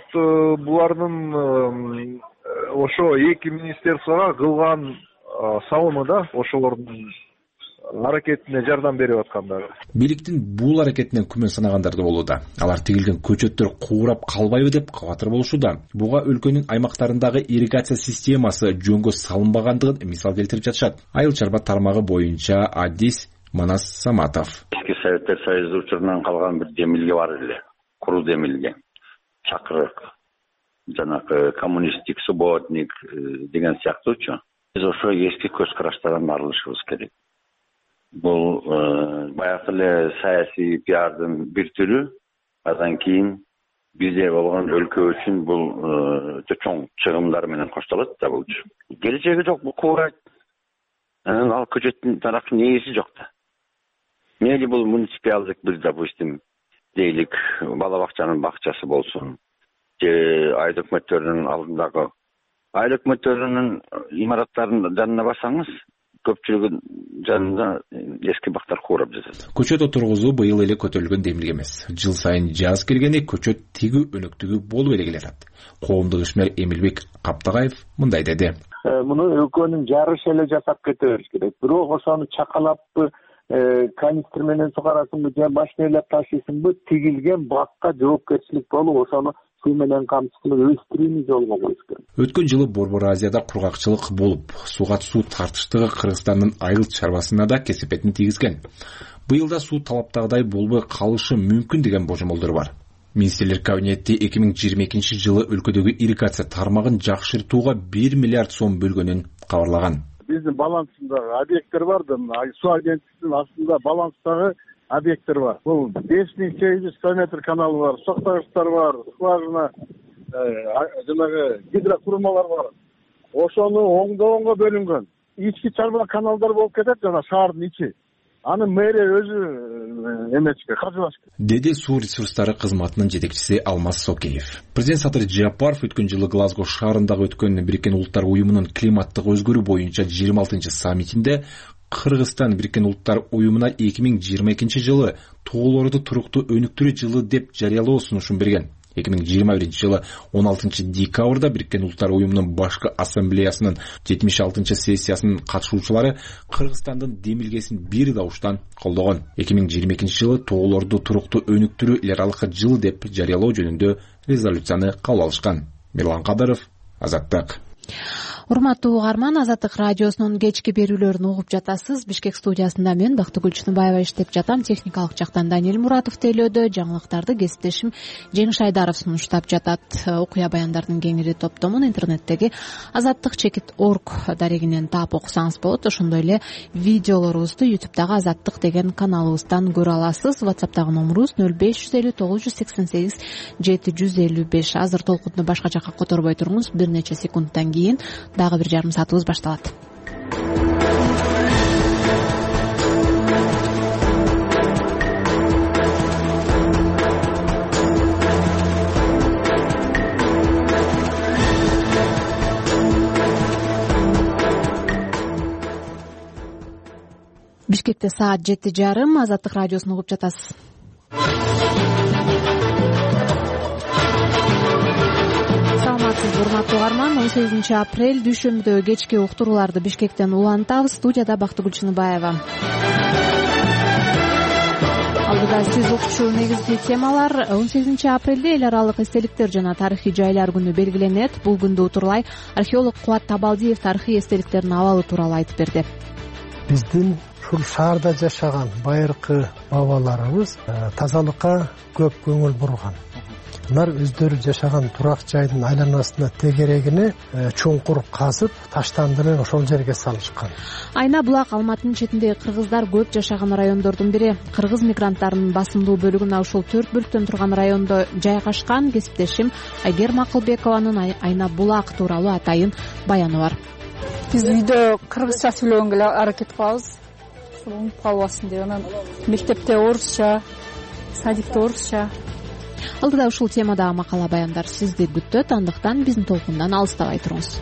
булардын ошо эки министерствого кылган салымы да ошолордун аракетине жардам берип аткандар. Бийликтин бул аракетинен күмөн санагандар да болууда. Алар тигилген көчөттөр куурап калбайбы деп кабатыр болушууда. Буга өлкөнүн аймактарындагы ирригация системасы жөнгө салынбагандыгын мисал келтирип жатышат. Айыл чарба тармагы боюнча Адис Манас Саматов. Советтер Союзу учурунан калган бир демилге бар эле, куру демилге. Чакырык, жанагы коммунисттик субботник деген сыяктуучу. Биз ошо эски көз караштардан арылышыбыз керек. Бул баягы эле саясий пиардын бир түрү, андан кийин бизде болгон өлкө үчүн бул чоң чыгымдар менен коштолот да бул. Келечеги жок, бул куурайт. Ал көчөттүн таракчынын ээси жок да. Мейли бул муниципалдык бир, допустим, дейлик бала бакчанын бакчасы болсун, же айыл өкмөттөрүнүн алдындагы айыл өкмөттөрүнүн имараттарынын жанына барсаңыз, көпчүлүгүнүн жанында эски бактар куурап жатат. Көчөт отургузуу быйыл эле көтөрүлгөн демилге эмес. Жыл сайын жаз келгени көчөт тигүү өнөктүгү болуп эле келатат. Коомдук ишмер Эмилбек Каптагаев мындай деди. Муну өлкөнүн жарышы эле жасап кете бериш керек. Бирок ошону чакалаппы, канистр менен сугарасыңбы же машина ыйлап ташыйсыңбы, тигилген бакка жоопкерчилик болуп, ошону суу менен камсыз кылып өстүрүүнү жолго коюш керек. Өткөн жылы Борбор Азияда кургакчылык болуп, суга суу тартыштыгы Кыргызстандын айыл чарбасына да кесепетин тийгизген. Быйыл да суу талаптагыдай болбой калышы мүмкүн деген божомолдор бар. Министрлер кабинети 2022 жылы өлкөдөгү ирригация тармагын жакшыртууга 1 миллиард сом бөлгөнүн кабарлаган. Биздин балансындагы объекттер бар да, суу агенттигинин астында баланстагы объекттер бар. Бул 5800 километр каналы бар, соктогучтар бар, скважина, жанагы гидрокурмалар бар. Ошону оңдогонго бөлүнгөн. Ички чарба каналдар болуп кетет жана шаардын ичи. Аны мэрия өзү эмечке каржылаш керек. Деди суу ресурстары кызматынын жетекчиси Алмаз Сокеев. Президент Садыр Жапаров өткөн жылы Глазго шаарындагы өткөн Бириккен Улуттар уюмунун климаттык өзгөрүү боюнча 26 саммитинде Кыргызстан Бириккен Улуттар уюмуна 2022 жылы тоолорду туруктуу өнүктүрүү жылы деп жарыялоо сунушун берген. 2021 жылы 16 декабрда Бириккен Улуттар уюмунун башкы ассамблеясынын 76 сессиясынын катышуучулары Кыргызстандын демилгесин бир дауштан колдогон. 2022 жылы тоолорду туруктуу өнүктүрүү эл аралык жыл деп жарыялоо жөнүндө резолюцияны кабыл алышкан. Мирлан Кадыров, Азаттык. Урматтуу угарман, Азаттык радиосунун кечки берүүлөрүн угуп жатасыз. Бишкек студиясында мен Бактыгүл Чыныбаева иштеп жатам. Техникалык жактан Даниэль Муратов тейлөөдө, жаңылыктарды кесиптешим Жеңиш Айдаров сунуштап жатат. Окуя баяндардын кеңири топтомун интернеттеги azattik.org дарегинен таап окусаңыз болот. Ошондой эле видеолорубузду YouTube'дагы Азаттык деген каналыбыздан көрө аласыз. WhatsApp'тагы номерубуз 0550 988 755. Азыр толкунду башка жакка которбой туруңуз. Бир нече секундтан кийин дагы бир жарым саатыбыз башталат. Бишкекте саат 7:30. Азаттык радиосун угуп жатасыз. Урматтуу угарман, 18 апрель дүйшөмбүдө кечки уктурууларды Бишкектен улантабыз. Студияда Бактыгүл Чыныбаева. Алдыда сиз укчу негизги темалар. 18 апрелде эл аралык эстеликтер жана тарыхый жайлар күнү белгиленет. Бул күндү утурлай археолог Кубат Табалдиев тарыхый эстеликтердин абалы тууралуу айтып берди. Биздин ушул шаарда жашаган байыркы бабаларыбыз тазалыкка көп көңүл бурган. Алар өздөрү жашаган турак жайдын айланасына тегерегине чуңкур казып, таштандырып ошол жерге салышкан. Айна булак Алматынын четиндеги кыргыздар көп жашаган райондордун бири. Кыргыз мигранттарынын басымдуу бөлүгүн ушул 4 бөлүктөн турган райондо жайгашкан. Кесиптешим Айгер Макылбекованын Айна булак тууралуу атайын баяны бар. Биз үйдө кыргызча сүйлөгөнгө аракет кылабыз. Унутуп калбасын деп, анан мектепте орусча, садикте орусча. Алдыда ушул темада макала баяндар сизди күтөт, андыктан биздин толкундан алыстабай туруңуз.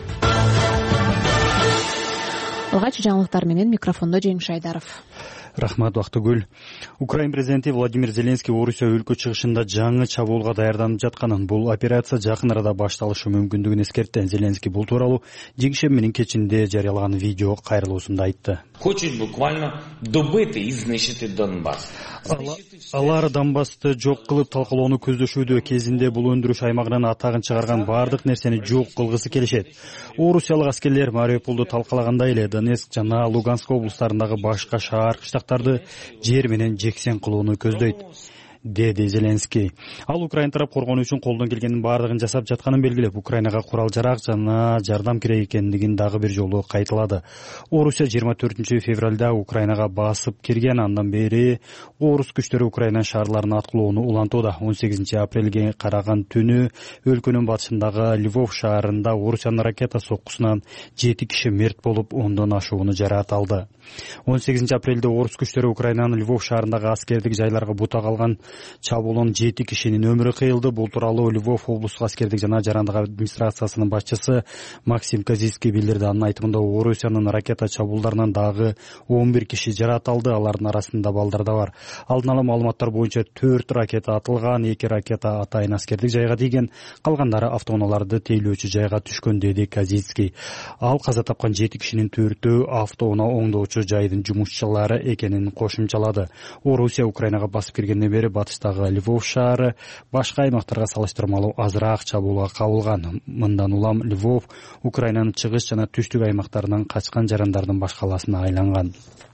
Алгач жаңылыктар менен микрофондо Жеңиш Айдаров. Рахмат, Бактыгүл. Украин президенти Владимир Зеленский Орусия өлкө чыгышында жаңы чабуулга даярданып жатканын, бул операция жакын арада башталышы мүмкүндүгүн эскертти. Зеленский бул тууралуу жекшембинин кечинде жарыялаган видео кайрылуусунда айтты. Хочет буквально добыть и изнищить Донбасс. Алар Донбассты жок кылып талкалоону көздөшүүдө. Кезинде бул өндүрүш аймагынын атагын чыгарган бардык нерсени жок кылгысы келишет. Орусиялык аскерлер Мариуполду талкалагандай эле Донецк жана Луганск облустарындагы башка шаар кыштактарды жер менен жексен кылууну көздөйт, деди Зеленский. Ал Украин тарап коргонуу үчүн колдон келгенин бардыгын жасап жатканын белгилеп, Украинага курал-жарак жана жардам керек экендигин дагы бир жолу кайталады. Орусия 24 февралда Украинага басып кирген, андан бери орус күчтөрү Украина шаарларын аткылоону улантууда. 18 апрелге караган түнү өлкөнүн батышындагы Львов шаарында Орусиянын ракета соккусунан 7 киши мерт болуп, 10дон ашууну жараат алды. 18 апрелде орус күчтөрү Украинанын Львов шаарындагы аскердик жайларга бута калган чабуулун 7 кишинин өмүрү кыйылды. Бул тууралуу Львов облустук аскердик жана жарандык администрациясынын башчысы Максим Казицкий билдирди. Анын айтымында Орусиянын ракета чабуулдарынан дагы 11 киши жараат алды, алардын арасында балдар да бар. Алдын ала маалыматтар боюнча 4 ракета атылган, 2 ракета атайын аскердик жайга тийген, калгандары автоунааларды тейлөөчү жайга түшкөн, деди Казицкий. Ал каза тапкан 7 кишинин 4-өө автоунаа оңдоочу жайдын жумушчулары экенин кошумчалады. Орусия Украинага басып киргенден бери батыштагы Львов шаары башка аймактарга салыштырмалуу азыраак чабуулга кабылган. Мындан улам Львов Украинанын чыгыш жана түштүк аймактарынан качкан жарандардын баш калаасына айланган.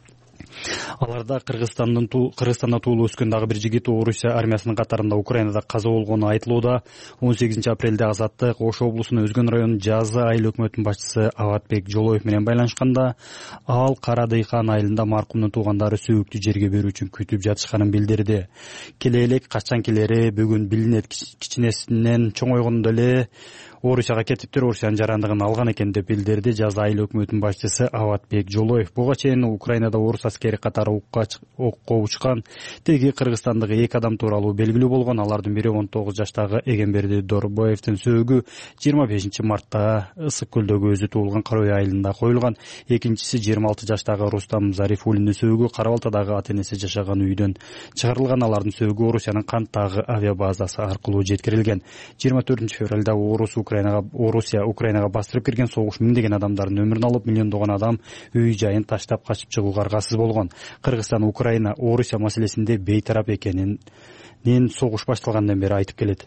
Аларда Кыргызстанда туулуп өскөн дагы бир жигит Орусия армиясынын катарында Украинада каза болгону айтылууда. 18 апрелде Азаттык Ош облусунун Өзгөн районунун Жазы айыл өкмөтүнүн башчысы Аватбек Жолоев менен байланышканда, ал Кара Дыйкан айылында маркумдун туугандары сөөктү жерге берүү үчүн күтүп жатышканын билдирди. Келелек качан келери бүгүн билинет, кичинесинен чоңойгондо эле Орусияга кетиптир, Орусиянын жарандыгын алган экен деп билдирди Жазы айыл өкмөтүнүн башчысы Аватбек Жолоев. Буга чейин Украинада орус аскери катары катары окко учкан. Теги Кыргызстандагы 2 адам тууралуу белгилүү болгон. Алардын бири 19 жаштагы Эгемберди Дорбоевдин сөөгү 25 мартта Ысык көлдөгү өзү туулган Кара үй айылында коюлган. Экинчиси 26 жаштагы Рустам Зарифуллиндин сөөгү Кара Балтадагы ата-энеси жашаган үйдөн чыгарылган. Алардын сөөгү Орусиянын Канттагы авиабазасы аркылуу жеткирилген. 24 февралда Орусия Украинага бастырып кирген согуш миңдеген адамдардын өмүрүн алып, миллиондогон адам үй жайын таштап качып чыгууга аргасыз болгон. Кыргызстан Украина Орусия маселесинде бейтарап экенин согуш башталгандан бери айтып келет.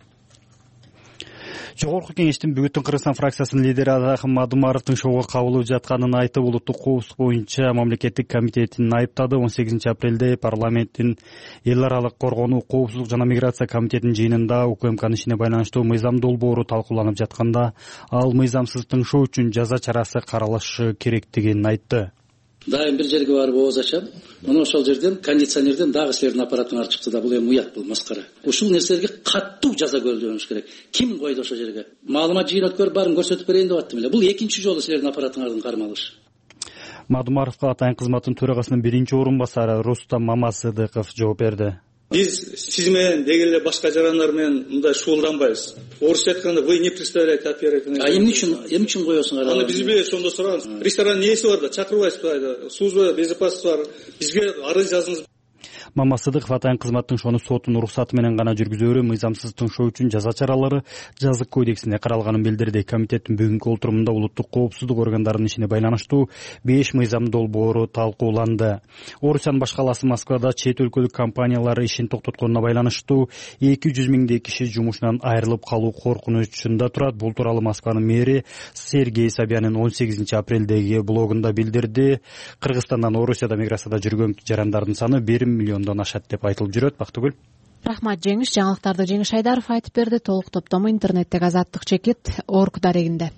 Жогорку кеңештин бүгүнкү Кыргызстан фракциясынын лидери Адахым Мадумаровдун шоого кабылып жатканын айтып, улуттук коопсуздук боюнча мамлекеттик комитетин айыптады. 18 апрелде парламенттин эл аралык коргонуу, коопсуздук жана миграция комитетинин жыйынында УКМКнын ишине байланыштуу мыйзам долбоору талкууланып жатканда ал мыйзамсыз тыңшоо үчүн жаза чарасы каралышы керектигин айтты. Дайым бир жерге барып ооз ачам. Мына ошол жерден кондиционерден дагы силердин аппаратыңар чыкты да, бул эми уят, бул маскара. Ушул нерселерге каттуу жаза көрүлүш керек. Ким койду ошол жерге? Маалымат жыйын өткөрүп барын көрсөтүп берейин деп аттым эле. Бул экинчи жолу силердин аппаратыңардын кармалышы. Мадумаровго атайын кызматтын төрагасынын биринчи орун басары Рустам Мамасыдыков жооп берди. Биз сиз менен деги эле башка жарандар менен мындай шуулданбайбыз. Орусча айтканда вы не представляете оперативный. Эмне үчүн коесуңар? Аны бизге ошондо сураган. Ресторан нээси бар да, чакырбайсызбы? Служба безопасности бар. Бизге арыз жазыңыз. Мамасыдыков атайын кызматтын шону соттун уруксаты менен гана жүргүзөөрү, мыйзамсыз тыңшоо үчүн жаза чаралары жазык кодексине каралганын билдирди. Комитеттин бүгүнкү отурумунда улуттук коопсуздук органдарынын ишине байланыштуу 5 мыйзам долбоору талкууланды. Орусиянын баш калаасы Москвада чет өлкөлүк компаниялар ишин токтотконуна байланыштуу 200 миңдей киши жумушунан айрылып калуу коркунучунда турат. Бул тууралуу Москванын мэри Сергей Собянин 18 апрелдеги блогунда билдирди. Кыргызстандан Орусияда миграцияда жүргөн жарандардын саны 1 миллиондон ашат деп айтылып жүрөт. Бактыгүл. Рахмат Жеңиш. Жаңылыктарды Жеңиш Айдаров айтып берди. Толук топтому интернеттеги Азаттык чекит орг дарегинде.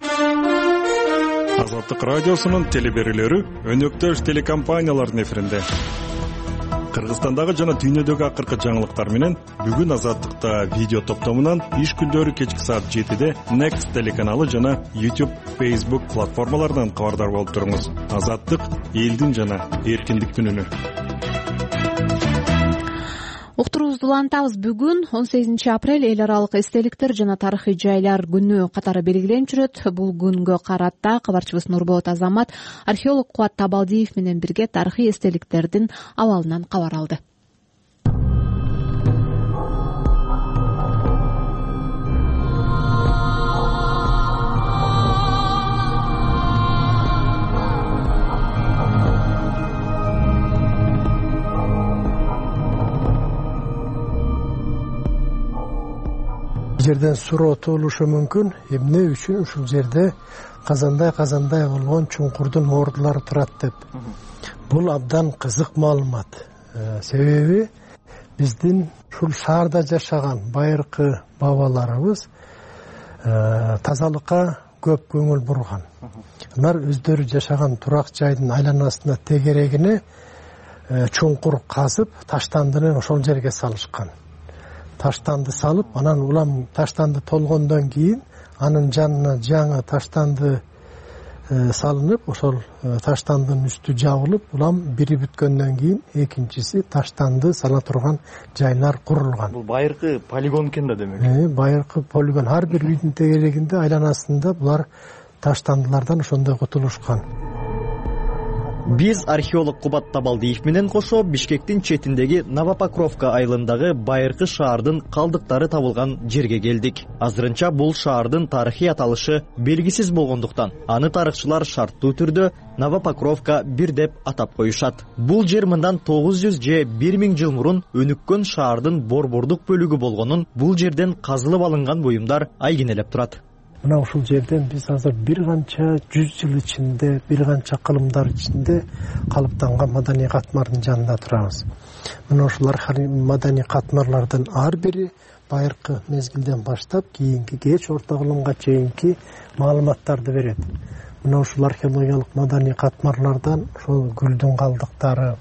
Азаттык радиосунун телеберүүлөрү өнөктөш телекомпаниялардын эфиринде. Кыргызстандагы жана дүйнөдөгү акыркы жаңылыктар менен бүгүн Азаттыкта видео топтомунан иш күндөрү кечки саат 7-де Next телеканалы жана YouTube, Facebook платформаларынан кабардар болуп туруңуз. Азаттык элдин жана эркиндиктин үнү. Уктуруубузду улантабыз. Бүгүн 18 апрель эл аралык эстеликтер жана тарыхый жайлар күнү катары белгиленип жүрөт. Бул күнгө карата кабарчыбыз Нурболот Азамат археолог Кубат Табалдиев менен бирге тарыхый эстеликтердин абалынан кабар алды. Жерден суроо туулушу мүмкүн. Эмне үчүн ушул жерде казандай болгон чуңкурдун ордулары турат деп. Бул абдан кызык маалымат. Себеби биздин ушул шаарда жашаган байыркы бабаларыбыз тазалыкка көп көңүл бурган. Алар өздөрү жашаган турак жайдын айланасына тегерегине чуңкур казып, таштандыны ошол жерге салышкан. Таштанды салып, анан улам таштанды толгондон кийин анын жанына жаңы таштанды салынып, ошол таштандын үстү жабылып, улам бири бүткөндөн кийин экинчиси таштанды сала турган жайлар курулган. Бул байыркы полигон экен да демек. Байыркы полигон. Ар бир үйдүн тегерегинде айланасында булар таштандылардан ошондой кутулушкан. Биз археолог Кубат Табалдиев менен кошо Бишкектин четиндеги Новопокровка айылындагы байыркы шаардын калдыктары табылган жерге келдик. Азырынча бул шаардын тарыхый аталышы белгисиз болгондуктан аны тарыхчылар шарттуу түрдө Новопокровка 1 деп атап коюшат. Бул жер мындан 900 же 1000 жыл мурун өнүккөн шаардын борбордук бөлүгү болгонун бул жерден казылып алынган буюмдар айгинелеп турат. Мына ушул жерден биз азыр бир канча 100 жыл ичинде, бир канча кылымдар ичинде калыптанган маданий катмардын жанында турабыз. Мына ушул маданий катмарлардын ар бири байыркы мезгилден баштап кийинки кеч орто кылымга чейинки маалыматтарды берет. Мына ушул археологиялык маданий катмарлардан ошол гүлдүн калдыктары,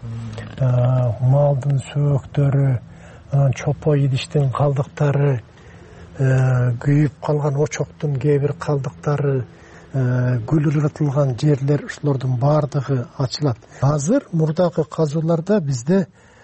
малдын сөөктөрү, чопо идиштин калдыктары, күйүп калган очоктун кээ бир калдыктары, гүл ыргытылган жерлер ушулордун баардыгы ачылат. Азыр мурдагы казууларда бизде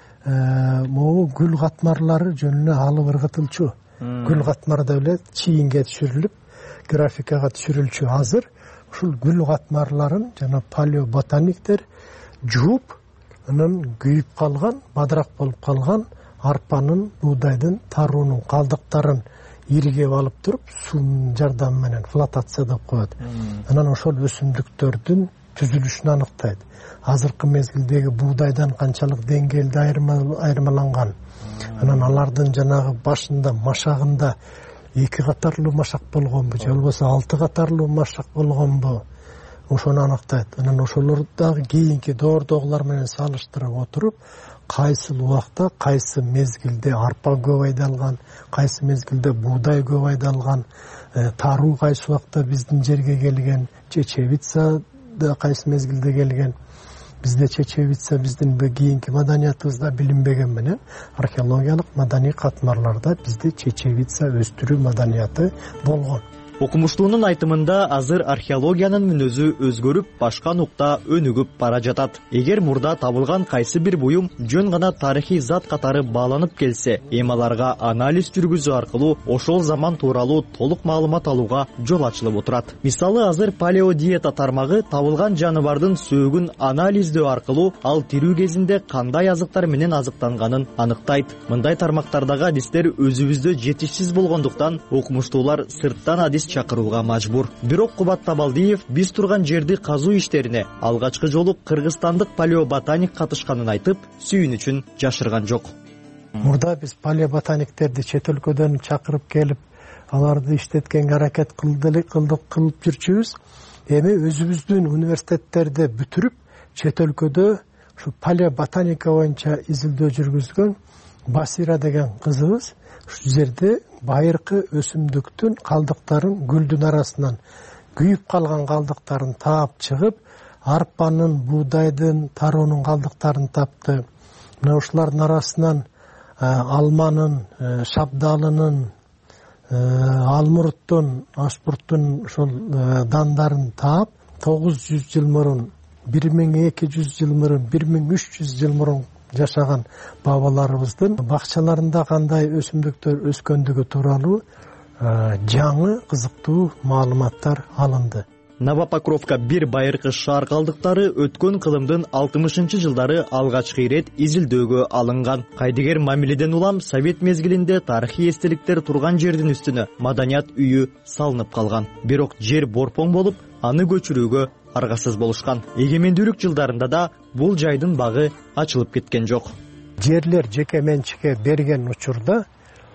могу гүл катмарлары жөнүнө алып ыргытылчу. Гүл катмарда эле чийинге түшүрүлүп, графикага түшүрүлчү. Азыр ушул гүл катмарларын жана палеоботаниктер жууп, анан күйүп калган, бадырак болуп калган арпанын, буудайдын, таруунун калдыктарын иригеп алып туруп, суунун жардамы менен флотация деп коет. Анан ошол өсүмдүктөрдүн түзүлүшүн аныктайт. Азыркы мезгилдеги буудайдан канчалык деңгээлде айырмаланган. Анан алардын жанагы башында, машагында 2 катарлуу машак болгонбу, же болбосо 6 катарлуу машак болгонбу, ошону аныктайт. Анан ошолордагы кийинки доордогулар менен салыштырып отуруп, кайсыл убакта, кайсы мезгилде арпа көп айдалган, кайсы мезгилде буудай көп айдалган, таруу кайсы убакта биздин жерге келген, чечевица да кайсы мезгилде келген. Бизде чечевица биздин кийинки маданиятыбызда билинбеген менен археологиялык маданий катмарларда бизде чечевица өстүрүү маданияты болгон. Окумуштуунун айтымында азыр археологиянын мүнөзү өзгөрүп, башка нукта өнүгүп бара жатат. Эгер мурда табылган кайсы бир буюм жөн гана тарыхый зат катары бааланып келсе, эми аларга анализ жүргүзүү аркылуу ошол заман тууралуу толук маалымат алууга жол ачылып отурат. Мисалы, азыр палеодиета тармагы табылган жаныбардын сөөгүн анализдөө аркылуу ал тирүү кезинде кандай азыктар менен азыктанганын аныктайт. Мындай тармактардагы адистер өзүбүздө жетишсиз болгондуктан окумуштуулар сырттан адис чакырууга мажбур. Бирок Кубат Табалдиев биз турган жерди казуу иштерине алгачкы жолу кыргызстандык палеоботаник катышканын айтып, сүйүнүчүн жашырган жок. Мурда биз палеоботаниктерди чет өлкөдөн чакырып келип, аларды иштеткенге аракет кылып жүрчүбүз. Эми өзүбүздүн университеттерди бүтүрүп, чет өлкөдө ушу палеоботаника боюнча изилдөө жүргүзгөн Басира деген кызыбыз ушул жерде байыркы өсүмдүктүн калдыктарын, гүлдүн арасынан күйүп калган калдыктарын таап чыгып, арпанын, буудайдын, таруунун калдыктарын тапты. Мына ушулардын арасынан алманын, шабдалынын, алмуруттун, ашпурттун ушул дандарын таап, 900 жыл мурун, 1200 жыл мурун, 1300 жыл мурун жашаган бабаларыбыздын бакчаларында кандай өсүмдүктөр өскөндүгү тууралуу жаңы кызыктуу маалыматтар алынды. Новопокровка бир байыркы шаар калдыктары өткөн кылымдын 60-жылдары алгачкы ирет изилдөөгө алынган. Кайдыгер мамиледен улам Совет мезгилинде тарыхый эстеликтер турган жердин үстүнө маданият үйү салынып калган. Бирок жер борпоң болуп, аны көчүрүүгө аргасыз болушкан. Эгемендүүлүк жылдарында да бул жайдын багы ачылып кеткен жок. Жерлер жеке менчикке берген учурда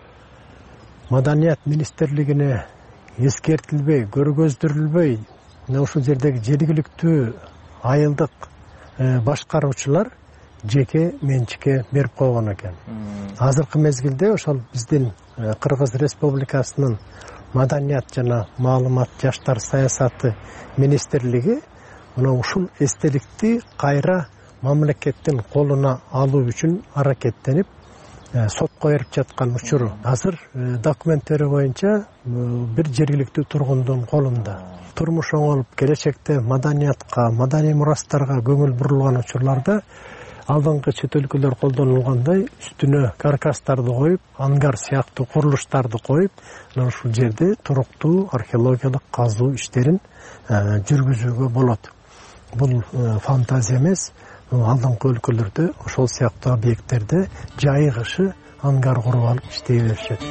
Маданият министрлигине эскертилбей, көргөздүрүлбөй, ушул жердеги жергиликтүү айылдык башкаруучулар жеке менчикке берип койгон экен. Азыркы мезгилде ошол биздин Кыргыз Республикасынын Маданият жана маалымат жаштар саясаты министрлиги ушул эстеликти кайра мамлекеттин колуна алуу үчүн аракеттенип, сотко берип жаткан учуру. Азыр документтери боюнча бир жергиликтүү тургундун колунда. Турмуш оңолуп, келечекте маданиятка, маданий мурастарга көңүл бурулган учурларда алдыңкы чет өлкөлөр колдонулгандай үстүнө каркастарды коюп, ангар сыяктуу курулуштарды коюп, ушул жерде туруктуу археологиялык казуу иштерин жүргүзүүгө болот. Бул фантазия эмес, алдыңкы өлкөлөрдө ошол сыяктуу объекттерде жайыгышы ангар куруп алып иштей беришет.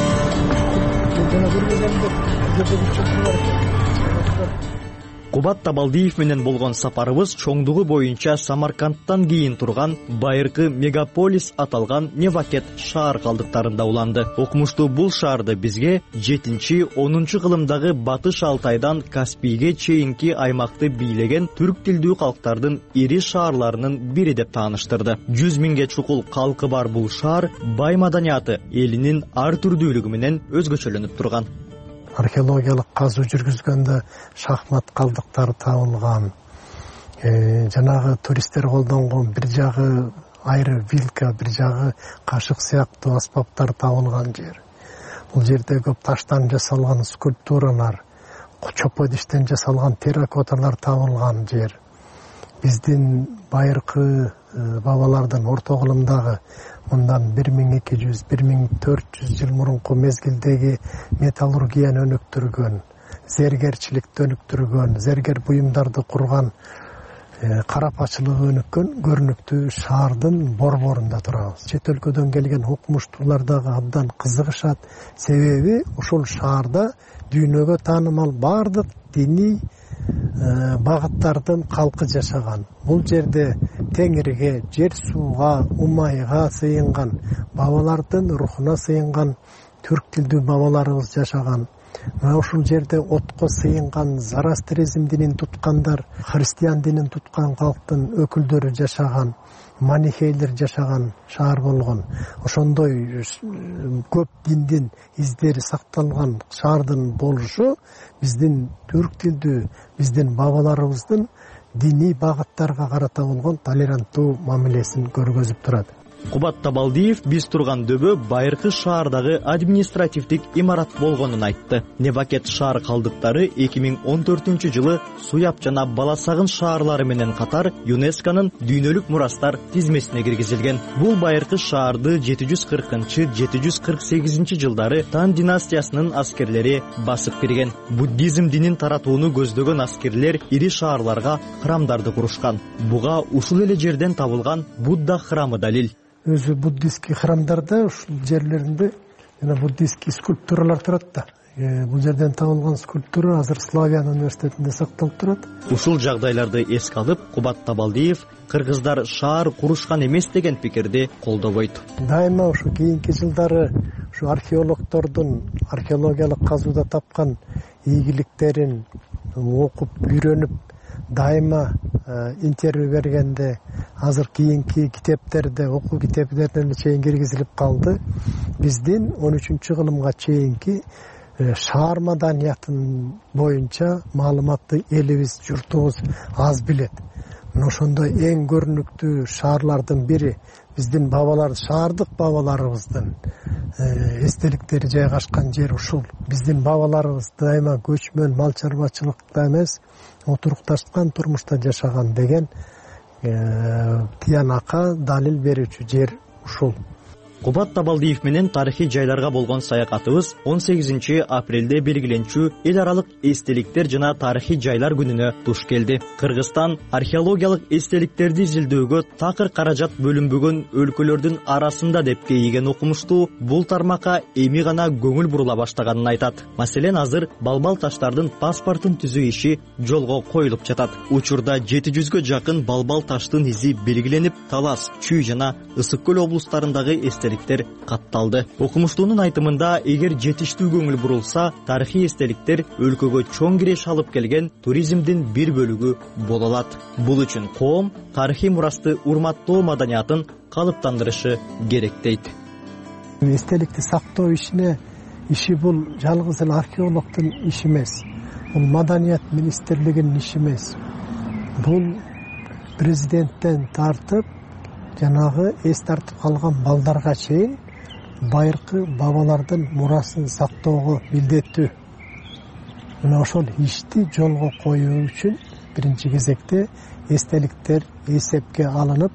Кубат Табалдиев менен болгон сапарыбыз чоңдугу боюнча Самаркандтан кийин турган байыркы мегаполис аталган Невакет шаар калдыктарында уланды. Окумуштуу бул шаарды бизге 7-10 кылымдагы Батыш Алтайдан Каспийге чейинки аймакты бийлеген түрк тилдүү калктардын ири шаарларынын бири деп тааныштырды. 100 миңге чукул калкы бар бул шаар бай маданияты, элинин ар түрдүүлүгү менен өзгөчөлөнүп турган. Археологиялык казуу жүргүзгөндө шахмат калдыктары табылган, жанагы туристтер колдонгон бир жагы айры вилка, бир жагы кашык сыяктуу аспаптар табылган жер. Бул жерде көп таштан жасалган скульптуралар, чопо иштен жасалган терракоталар табылган жер, биздин байыркы бабалардын орто кылымдагы мындан 1200-1400 жыл мурунку мезгилдеги металлургияны өнүктүргөн, зергерчиликти өнүктүргөн, зергер буюмдарды курган, карапачылыгы өнүккөн көрүнүктүү шаардын борборунда турабыз. Чет өлкөдөн келген окумуштуулар дагы абдан кызыгышат. Себеби ушул шаарда дүйнөгө таанымал бардык диний багыттардын калкы жашаган. Бул жерде теңирге, жер сууга, умайга сыйынган, бабалардын рухуна сыйынган түрк тилдүү бабаларыбыз жашаган. Мына ушул жерде отко сыйынган зарастризм динин туткандар, христиан динин туткан калктын өкүлдөрү жашаган, манихейлер жашаган шаар болгон. Ошондой көп диндин издери сакталган шаардын болушу биздин түрк тилдүү, биздин бабаларыбыздын диний багыттарга карата болгон толеранттуу мамилесин көргөзүп турат. Кубат Табалдиев биз турган дөбө байыркы шаардагы административдик имарат болгонун айтты. Небакет шаар калдыктары 2014 жылы Суяп жана Баласагын шаарлары менен катар ЮНЕСКОнун дүйнөлүк мурастар тизмесине киргизилген. Бул байыркы шаарды 740-748 жылдары Тан династиясынын аскерлери басып кирген. Буддизм динин таратууну көздөгөн аскерлер ири шаарларга храмдарды курушкан. Буга ушул эле жерден табылган Будда храмы далил. Өзү буддистский храмдарда ушул жерлеринде жана буддистский скульптуралар турат да. Бул жерден табылган скульптура азыр Славян университетинде сакталып турат. Ушул жагдайларды эске алып, Кубат Табалдиев кыргыздар шаар курушкан эмес деген пикирди колдобойт. Дайыма ушу кийинки жылдары ушу археологдордун археологиялык казууда тапкан ийгиликтерин окуп, үйрөнүп, дайыма интервью бергенде азыр кийинки китептерде, окуу китептерине чейин киргизилип калды. Биздин 13-кылымга чейинки шаар маданиятын боюнча маалыматты элибиз, журтубуз аз билет. Ошондой эң көрүнүктүү шаарлардын бири биздин бабалар, шаардык бабаларыбыздын эстеликтери жайгашкан жер ушул. Биздин бабаларыбыз дайыма көчмөн мал чарбачылыкта эмес, отурукташкан турмушта жашаган деген тиянакка далил берүүчү жер ушул. Кубат Табалдиев менен тарыхый жайларга болгон саякатыбыз 18 апрелде белгиленчү эл аралык эстеликтер жана тарыхый жайлар күнүнө туш келди. Кыргызстан археологиялык эстеликтерди изилдөөгө такыр каражат бөлүнбөгөн өлкөлөрдүн арасында деп кейиген окумуштуу бул тармакка эми гана көңүл бурула баштаганын айтат. Маселен, азыр балбал таштардын паспортун түзүү иши жолго коюлуп жатат. Учурда 700гө жакын балбал таштын изи белгиленип, Талас, Чүй жана Ысык көл облустарындагы эстеликтер катталды. Окумуштуунун айтымында, эгер жетиштүү көңүл бурулса, тарыхый эстеликтер өлкөгө чоң киреш алып келген туризмдин бир бөлүгү боло алат. Бул үчүн коом тарыхый мурасты урматтоо маданиятын калыптандырышы керек дейт. Эстеликти сактоо иши бул жалгыз эле археологдун иши эмес. Бул маданият министрлигинин иши эмес. Бул президенттен тартып жанагы эс тартып калган балдарга чейин байыркы бабалардын мурасын сактоого милдеттүү. Мына ошол ишти жолго коюу үчүн биринчи кезекте эстеликтер эсепке алынып,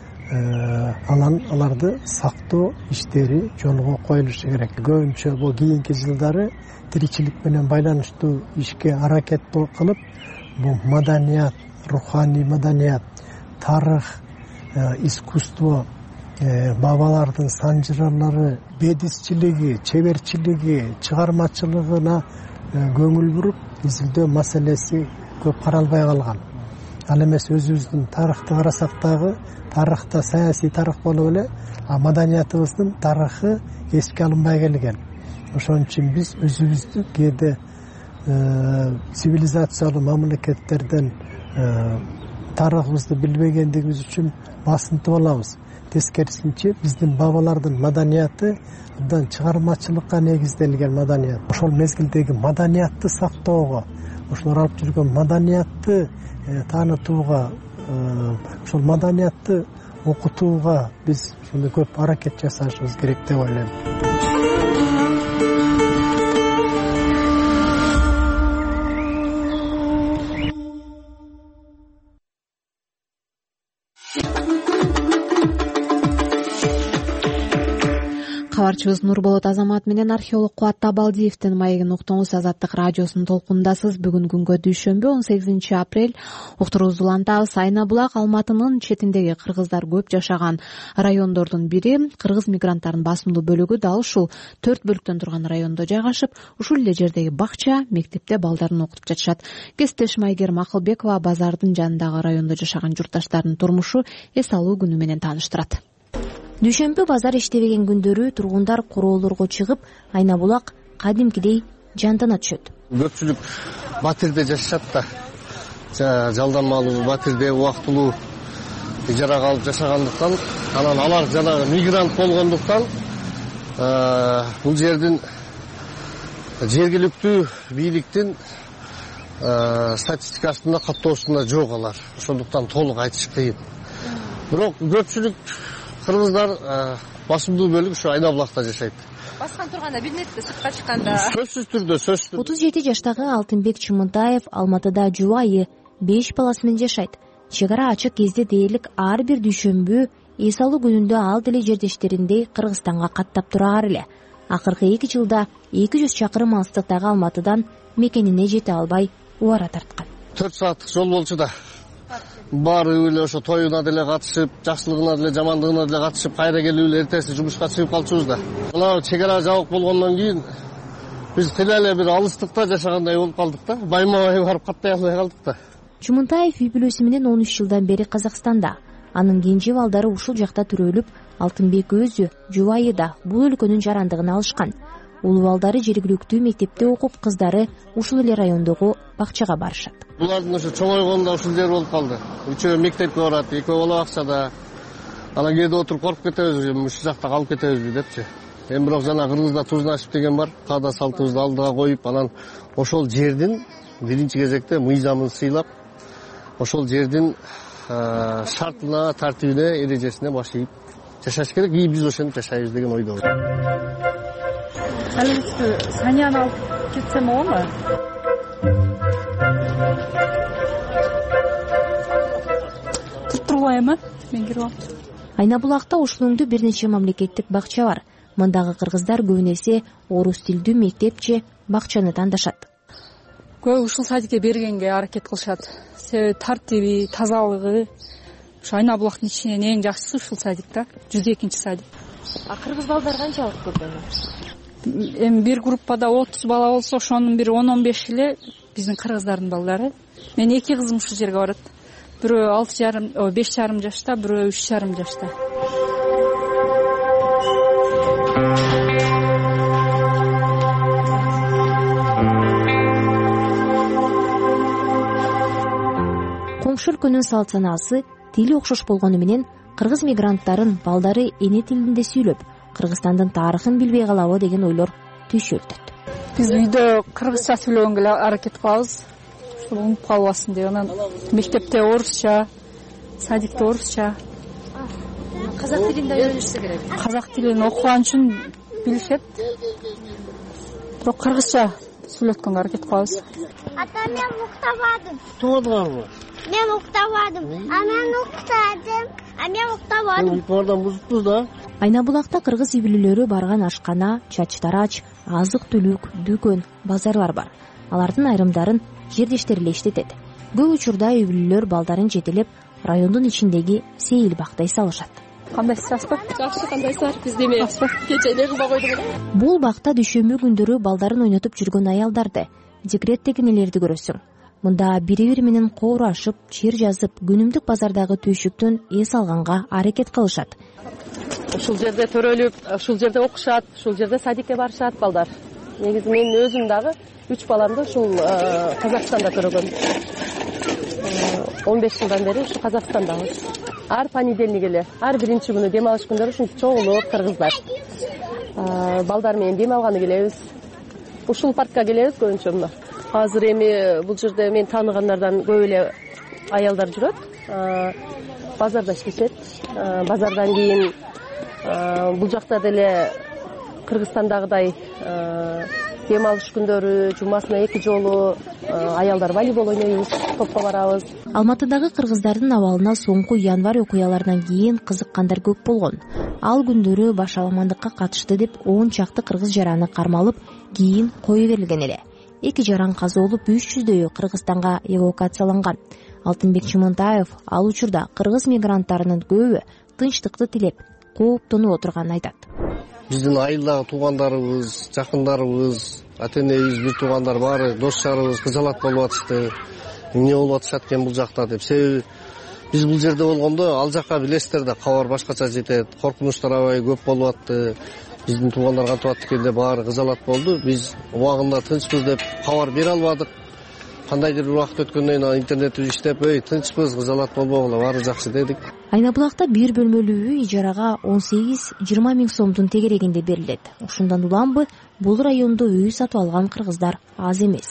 аларды сактоо иштери жолго коюлушу керек. Көбүнчө бул кийинки жылдары тиричилик менен байланыштуу ишке аракет кылып, бул маданият, руханий маданият, тарых, искусство, бабалардын санжыралары, бедисчилиги, чеберчилиги, чыгармачылыгына көңүл буруп, изилдөө маселеси көп каралбай калган. Ал эмес өзүбүздүн тарыхты карасак дагы, тарыхта саясий тарых болуп эле, маданиятыбыздын тарыхы эске алынбай келген. Ошон үчүн биз өзүбүздү кээде цивилизациялуу мамлекеттерден тарыхыбызды билбегендигибиз үчүн басынтып алабыз. Тескерисинче биздин бабалардын маданияты абдан чыгармачылыкка негизделген маданият. Ошол мезгилдеги маданиятты сактоого, ошолор алып жүргөн маданиятты таанытууга, ошол маданиятты окутууга биз ошондой көп аракет жасашыбыз керек деп ойлойм. кабарчыбыз Нурболот Азамат менен археолог Кубат Табалдиевдин маегин уктуңуз. Азаттык радиосунун толкундасыз. Бүгүн күнгө дүйшөмбү 18 апрель. Уктуруубузду улантабыз. Айна булак Алматынын четиндеги кыргыздар көп жашаган райондордун бири. Кыргыз мигранттарынын басымдуу бөлүгү дал ушул 4 бөлүктөн турган райондо жайгашып, ушул эле жердеги бакча, мектепте балдарын окутуп жатышат. Кесиптешим Айгерим Акылбекова базардын жанындагы райондо жашаган журтташтардын турмушу эс алуу күнү менен тааныштырат. Дүйшөмбү базар иштебеген күндөрү тургундар короолорго чыгып, Айна булак кадимкидей жандана түшөт. Көпчүлүк батирде жашашат да. Жалданмалуу батирде убактылуу ижарага алып жашагандыктан, анан алар жанагы мигрант болгондуктан бул жердин жергиликтүү бийликтин статистикасында каттоосунда жок алар. Ошондуктан толук айтыш кыйын. Бирок көпчүлүк кыргыздар басымдуу бөлүк ушу Айна булакта жашайт. Баскан турганда билинетпи, сыртка чыкканда? Сөзсүз түрдө, сөзсүз түрдө. 37 жаштагы Алтынбек Чымынтаев Алматыда жубайы 5 баласы менен жашайт. Чек ара ачык кезде дээрлик ар бир дүйшөмбү эс алуу күнүндө ал деле жердештериндей Кыргызстанга каттап тураар эле. Акыркы 2 жылда 200 чакырым алыстыктагы Алматыдан мекенине жете албай убара тарткан. 4 сааттык жол болчу да. Баары эле ошо тоюна деле катышып, жакшылыгына деле, жамандыгына деле катышып, кайра келип эле эртеси жумушка чыгып калчубуз да. Мына чек ара жабык болгондон кийин биз тыла эле бир алыстыкта жашагандай болуп калдык да. Байма-бай барып каттай албай калдык да. Чымынтаев үй бүлөсү менен 13 жылдан бери Казакстанда. Анын кенже балдары ушул жакта төрөлүп, Алтынбек өзү, жубайы да бул өлкөнүн жарандыгын алышкан. Улуу балдары жергиликтүү мектепте окуп, кыздары ушул эле райондогу бакчага барышат. Булардын ошо чоңойгонда ушул жер болуп калды. Үчөө мектепке барат, экөө бала бакчада. Анан кээде отуруп коркуп кетебиз, ушул жакта калып кетебизби депчи. Эми бирок жана Кыргызда тузнашып деген бар. Каада салтыбызды алдыга коюп, анан ошол жердин биринчи кезекте мыйзамын сыйлап, ошол жердин шартына, тартибине, эрежесине баш ийип жашаш керек. И биз ошентип жашайбыз деген ойдобуз. Санияны алып кетсем болобу? Турбайбы? Мен кирип алам. Айна булакта ушунуңдуу бир нече мамлекеттик бакча бар. Мындагы кыргыздар көбүн эсе орус тилдүү мектепче бакчаны тандашат. Көп ушул садикке бергенге аракет кылышат. Себеби тартиби, тазалыгы. Ушу Айна булактын ичинен эң жакшысы ушул садик да. 102-чи садик. А кыргыз балдар канчалык көп эми? Эми бир группада 30 бала болсо, ошонун бир 10-15 эле биздин кыргыздардын балдары. Мен 2 кызым ушул жерге барат. Бирөө 5,5 жашта, бирөө 3,5 жашта. Коңшу өлкөнүн салт санаасы, тили окшош болгону менен кыргыз мигранттарын балдары эне тилинде сүйлөп, Кыргызстандын тарыхын билбей калабы деген ойлор түйшөлтөт. Биз үйдө кыргызча сүйлөгөнгө аракет кылабыз. Ушул унуп калбасын деп, анан мектепте орусча, садикте орусча. Казак тилинде үйрөнүшсө керек. Казак тилин окуган үчүн билишет. Бирок кыргызча сүйлөткөнгө аракет кылабыз. Ата, мен уктабадым. Уктабадыңбы? Мен уктабадым. Мен уктабадым. Уктабадан бузуктуз да. Айна булакта кыргыз үй бүлөлөрү барган ашкана, чачтарач, азык-түлүк, дүкөн, базарлар бар. Алардын айрымдарын жердештер эле иштетет. Көп учурда үй бүлөлөр балдарын жетелеп, райондун ичиндеги сейил бактай салышат. Кандайсыз, Аспак? Жакшы, кандайсыздар? Биз деме кече эле кылба койдук. Бул бакта дүйшөмбү күндөрү балдарын ойнотуп жүргөн аялдарды, декреттеги энелерди көрөсүң. Мында бири-бири менен коорашып, чир жазып, күнүмдүк базардагы түйшүктөн эс алганга аракет кылышат. Ушул жерде төрөлүп, ушул жерде окушат, ушул жерде садикке барышат балдар. Негизи мен өзүм дагы 3 баламды ушул Казакстанда көргөм. 15 жылдан бери ушу Казакстандабыз. Ар понедельник эле, ар биринчи күнү дем алыш күндөрү ушинтип чогулуп кыргыздар. Балдар менен дем алганы келебиз. Ушул паркка келебиз көбүнчө мына. Азыр эми бул жерде мен тааныгандардан көп эле аялдар жүрөт. Базарда иштешет. Базардан кийин бул жакта деле Кыргызстандагыдай дем алыш күндөрү жумасына 2 жолу аялдар волейбол ойнойбуз, топко барабыз. Алматыдагы кыргыздардын абалына соңку январь окуяларынан кийин кызыккандар көп болгон. Ал күндөрү башаламандыкка катышты деп 10 чакты кыргыз жараны кармалып, кийин кое берилген эле. 2 жаран каза болуп 300дөйү Кыргызстанга эвакуацияланган. Алтынбек Чымынтаев ал учурда кыргыз мигранттарынын көбү тынчтыкты тилеп, кооптонуп отурганын айтат. Биздин айылдагы туугандарыбыз, жакындарыбыз, ата-энебиз, бир туугандар баары дос-жарыбыз кызалат болуп атышты. Эмне болуп атышат экен бул жакта деп. Себеби биз бул жерде болгондо ал жакка билесиздер да кабар башкача жетет. Коркунучтар аябай көп болуп атты. Биздин туугандар кантип аттı экен деп баары кызалат болду. Биз убагында тынчпыз деп кабар бере албадык. Кандайдыр убакыт өткөндөн кийин интернет иштеп, тынчпыз, кызалат болбогула, баары жакшы дедик. Айна булакта бир бөлмөлүү үй ижарага 18-20 миң сомдун тегерегинде берилет. Ошондон уламбы бул райондо үй сатып алган кыргыздар аз эмес.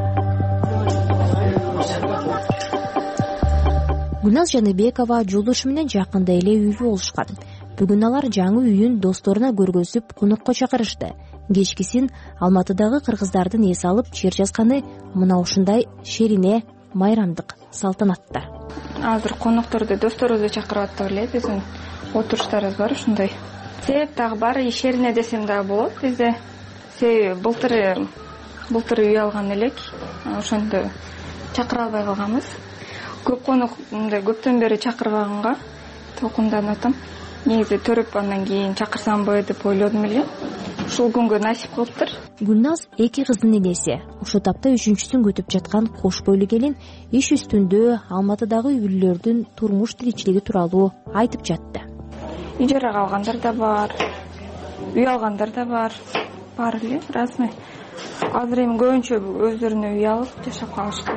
Гүлназ Жаныбекова жолдошу менен жакында эле үйлүү болушкан. Бүгүн алар жаңы үйүн досторуна көргөзүп, конокко чакырышты. Кечкисин Алматыдагы кыргыздардын эс алып чер жазганы мына ушундай шерине майрамдык салтанатта. Азыр конокторду досторубузду чакырып аттык эле, биздин отуруштарыбыз бар ушундай. Себеп дагы бар, шерине десем дагы болот бизде. Себеби былтыр үй алган элек, ошондо чакыра албай калганбыз. Көп конок мындай көптөн бери чакырбаганга токумданып атам. Негизи төрөп андан кийин чакырсамбы деп ойлодум эле. Ушул күнгө насип кылыптыр. Гүлназ 2 кыздын энеси. Ошо тапта 3-сүн көтүп жаткан кош бойлуу келин иш үстүндө Алматыдагы үй бүлөлөрдүн турмуш тиричилиги тууралуу айтып жатты. Ижарага алгандар да бар, үй алгандар да бар. Бар эле, разный. Азыр эми көбүнчө өздөрүнө үй алып жашап калышты.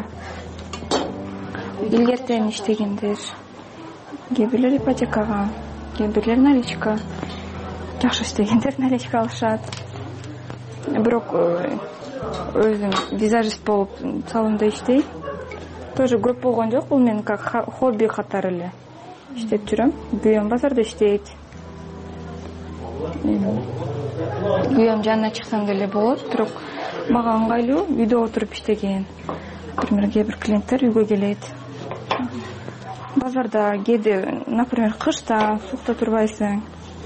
Илгертен иштегендер, кээ бирлер ипотекага, кээ бирлер наличка. Жакшы иштегендер наличка алышат. Бирок өзүм визажист болуп салонда иштейм. Тоже көп болгон жок, бул мен как хобби катары эле иштеп жүрөм. Күйөөм базарда иштейт. Күйөөм жанына чыксам деле болот, бирок мага ыңгайлуу үйдө отуруп иштеген. Например, кээ бир клиенттер үйгө келет. Базарда кээде, например, кышта сукта турбайсың.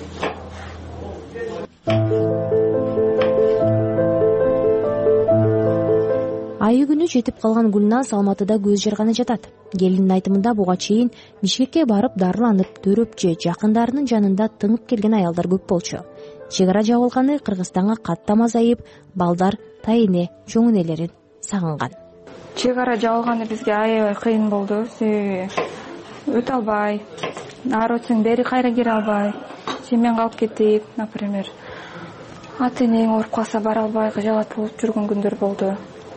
Айы күнү жетип калган Гүлназ Алматыда көз жарганы жатат. Келиндин айтымында буга чейин Бишкекке барып дарыланып, төрөп же жакындарынын жанында тыңып келген аялдар көп болчу. Чек ара жабылганы Кыргызстанга каттам азайып, балдар тайыне, чоң энелерин сагынган. Чек ара жабылганы бизге аябай кыйын болду. Себеби өтө албай, ары өтсөң бери кайра келе албай, семен калып кетип, например. Ата-энең ооруп калса бара албай, кыжалат болуп жүргөн күндөр болду.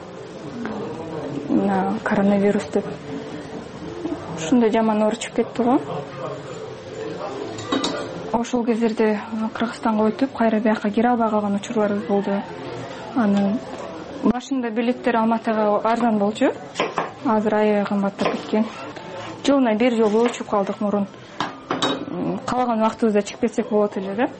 Коронавирус деп. Ушундай жаман ооручуп кетти го. Ошол кездерде Кыргызстанга өтүп, кайра бияка кире албай калган учурларыбыз болду. Анын башында билеттер Алматыга арзан болчу. Азыр аябай кымбаттап кеткен. Жылына бир жолу учуп калдык мурун. Калган убактыбызда чыкпесек болот эле да.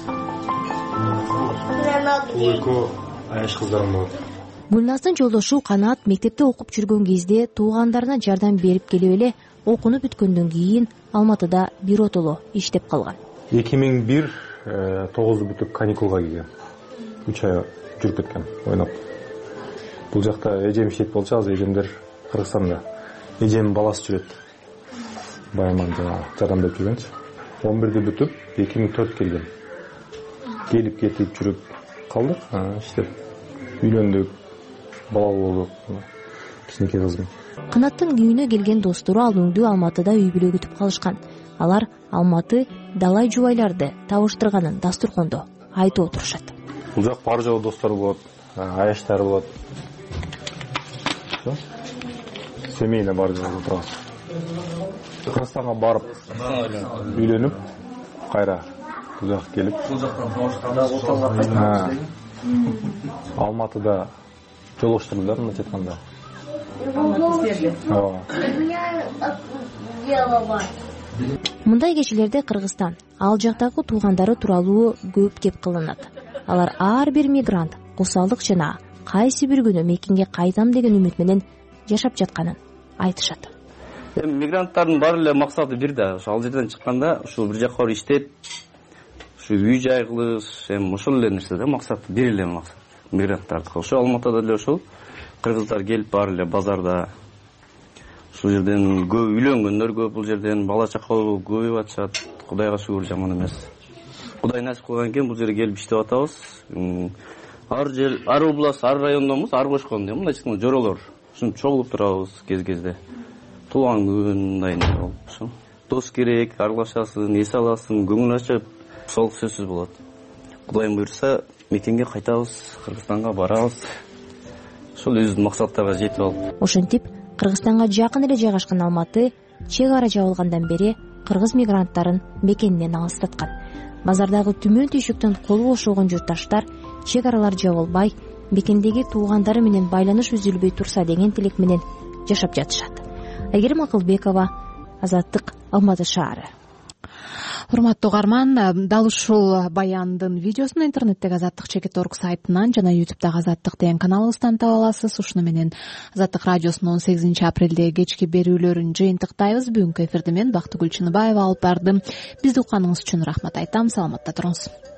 Экөө аяш кыздарым болот. Гүлназдын жолдошу Канат мектепте окуп жүргөн кезде туугандарына жардам берип келип эле окуну бүткөндөн кийин Алматыда биротоло иштеп калган. 2001 9 бүтүп каникулга келген. 3 ай жүрүп кеткен, ойноп. Бул жакта эжем иштейт болчу, азыр эжемдер Кыргызстанда. Эжемдин баласы жүрөт. Байыман жардам берип жүргөнчү. 11-де бүтүп 2004 келген. Келип кетип жүрүп калдык, иштеп үйлөндүк, балалуу болдук. Кичинекей кызым. Канаттын күйүнө келген достору ал өңдүү Алматыда үй бүлө күтүп калышкан. Алар Алматы далай жубайларды табыштырганын дастуркондо айтып отурушат. Бул жак бар жолу достор болот, аяштар болот. Семейне бар жолу турат. Кыргызстанга барып үйлөнүп, кайра бул жакка келип, Алматыда жолоштурдулар, мындайча айтканда. Мындай кечилерде Кыргызстан, ал жактагы туугандары тууралуу көп кеп кылынат. Алар ар бир мигрант кусалдык жана кайсы бир күнү мекенге кайтам деген үмүт менен жашап жатканын айтышат. Эми мигранттардын баары эле максаты бир да, ошо ал жерден чыкканда ушул бир жакка барып иштеп, ушу үй жай кылыш, эми ошол эле нерсе да, максат бир эле максат мигранттардыкы. Ошо Алматыда деле ошол кыргыздар келип баары эле базарда ушул жерден көп үйлөнгөндөр көп, бул жерден бала чака көбөйүп атышат. Кудайга шүгүр, жаман эмес. Кудай насип кылган экен бул жерге келип иштеп атабыз. Ар жер, ар область, ар райондонбуз, ар кошкондо мындайча жоролор ушинтип чогулуп турабыз кез-кезде. Туулган күн мындай эле болуп ошо. Дос керек, аралашасың, эс аласың, көңүл ачып, сол сөзсүз болот. Кудайым буйрса, мекенге кайтабыз, Кыргызстанга барабыз. Ошол өзүбүздүн максаттарга жетип алып. Ошентип, Кыргызстанга жакын эле жайгашкан Алматы чек ара жабылгандан бери кыргыз мигранттарын мекенинен алыстаткан. Базардагы түмөн түйшүктөн колу бошогон журтташтар чек аралар жабылбай, мекендеги туугандары менен байланыш үзүлбөй турса деген тилек менен жашап жатышат. Айгерим Акылбекова, Азаттык, Алматы шаары. Урматтуу угарман, дал ушул баяндын видеосун интернеттеги Азаттык.org сайтынан жана YouTube'дагы Азаттык деген каналыбыздан таба аласыз. Ушуну менен Азаттык радиосунун 18 апрелдеги кечки берүүлөрүн жыйынтыктайбыз. Бүгүнкү эфирди мен Бактыгүл Чыныбаева алып бардым. Бизди укканыңыз үчүн рахмат айтам. Саламатта туруңуз.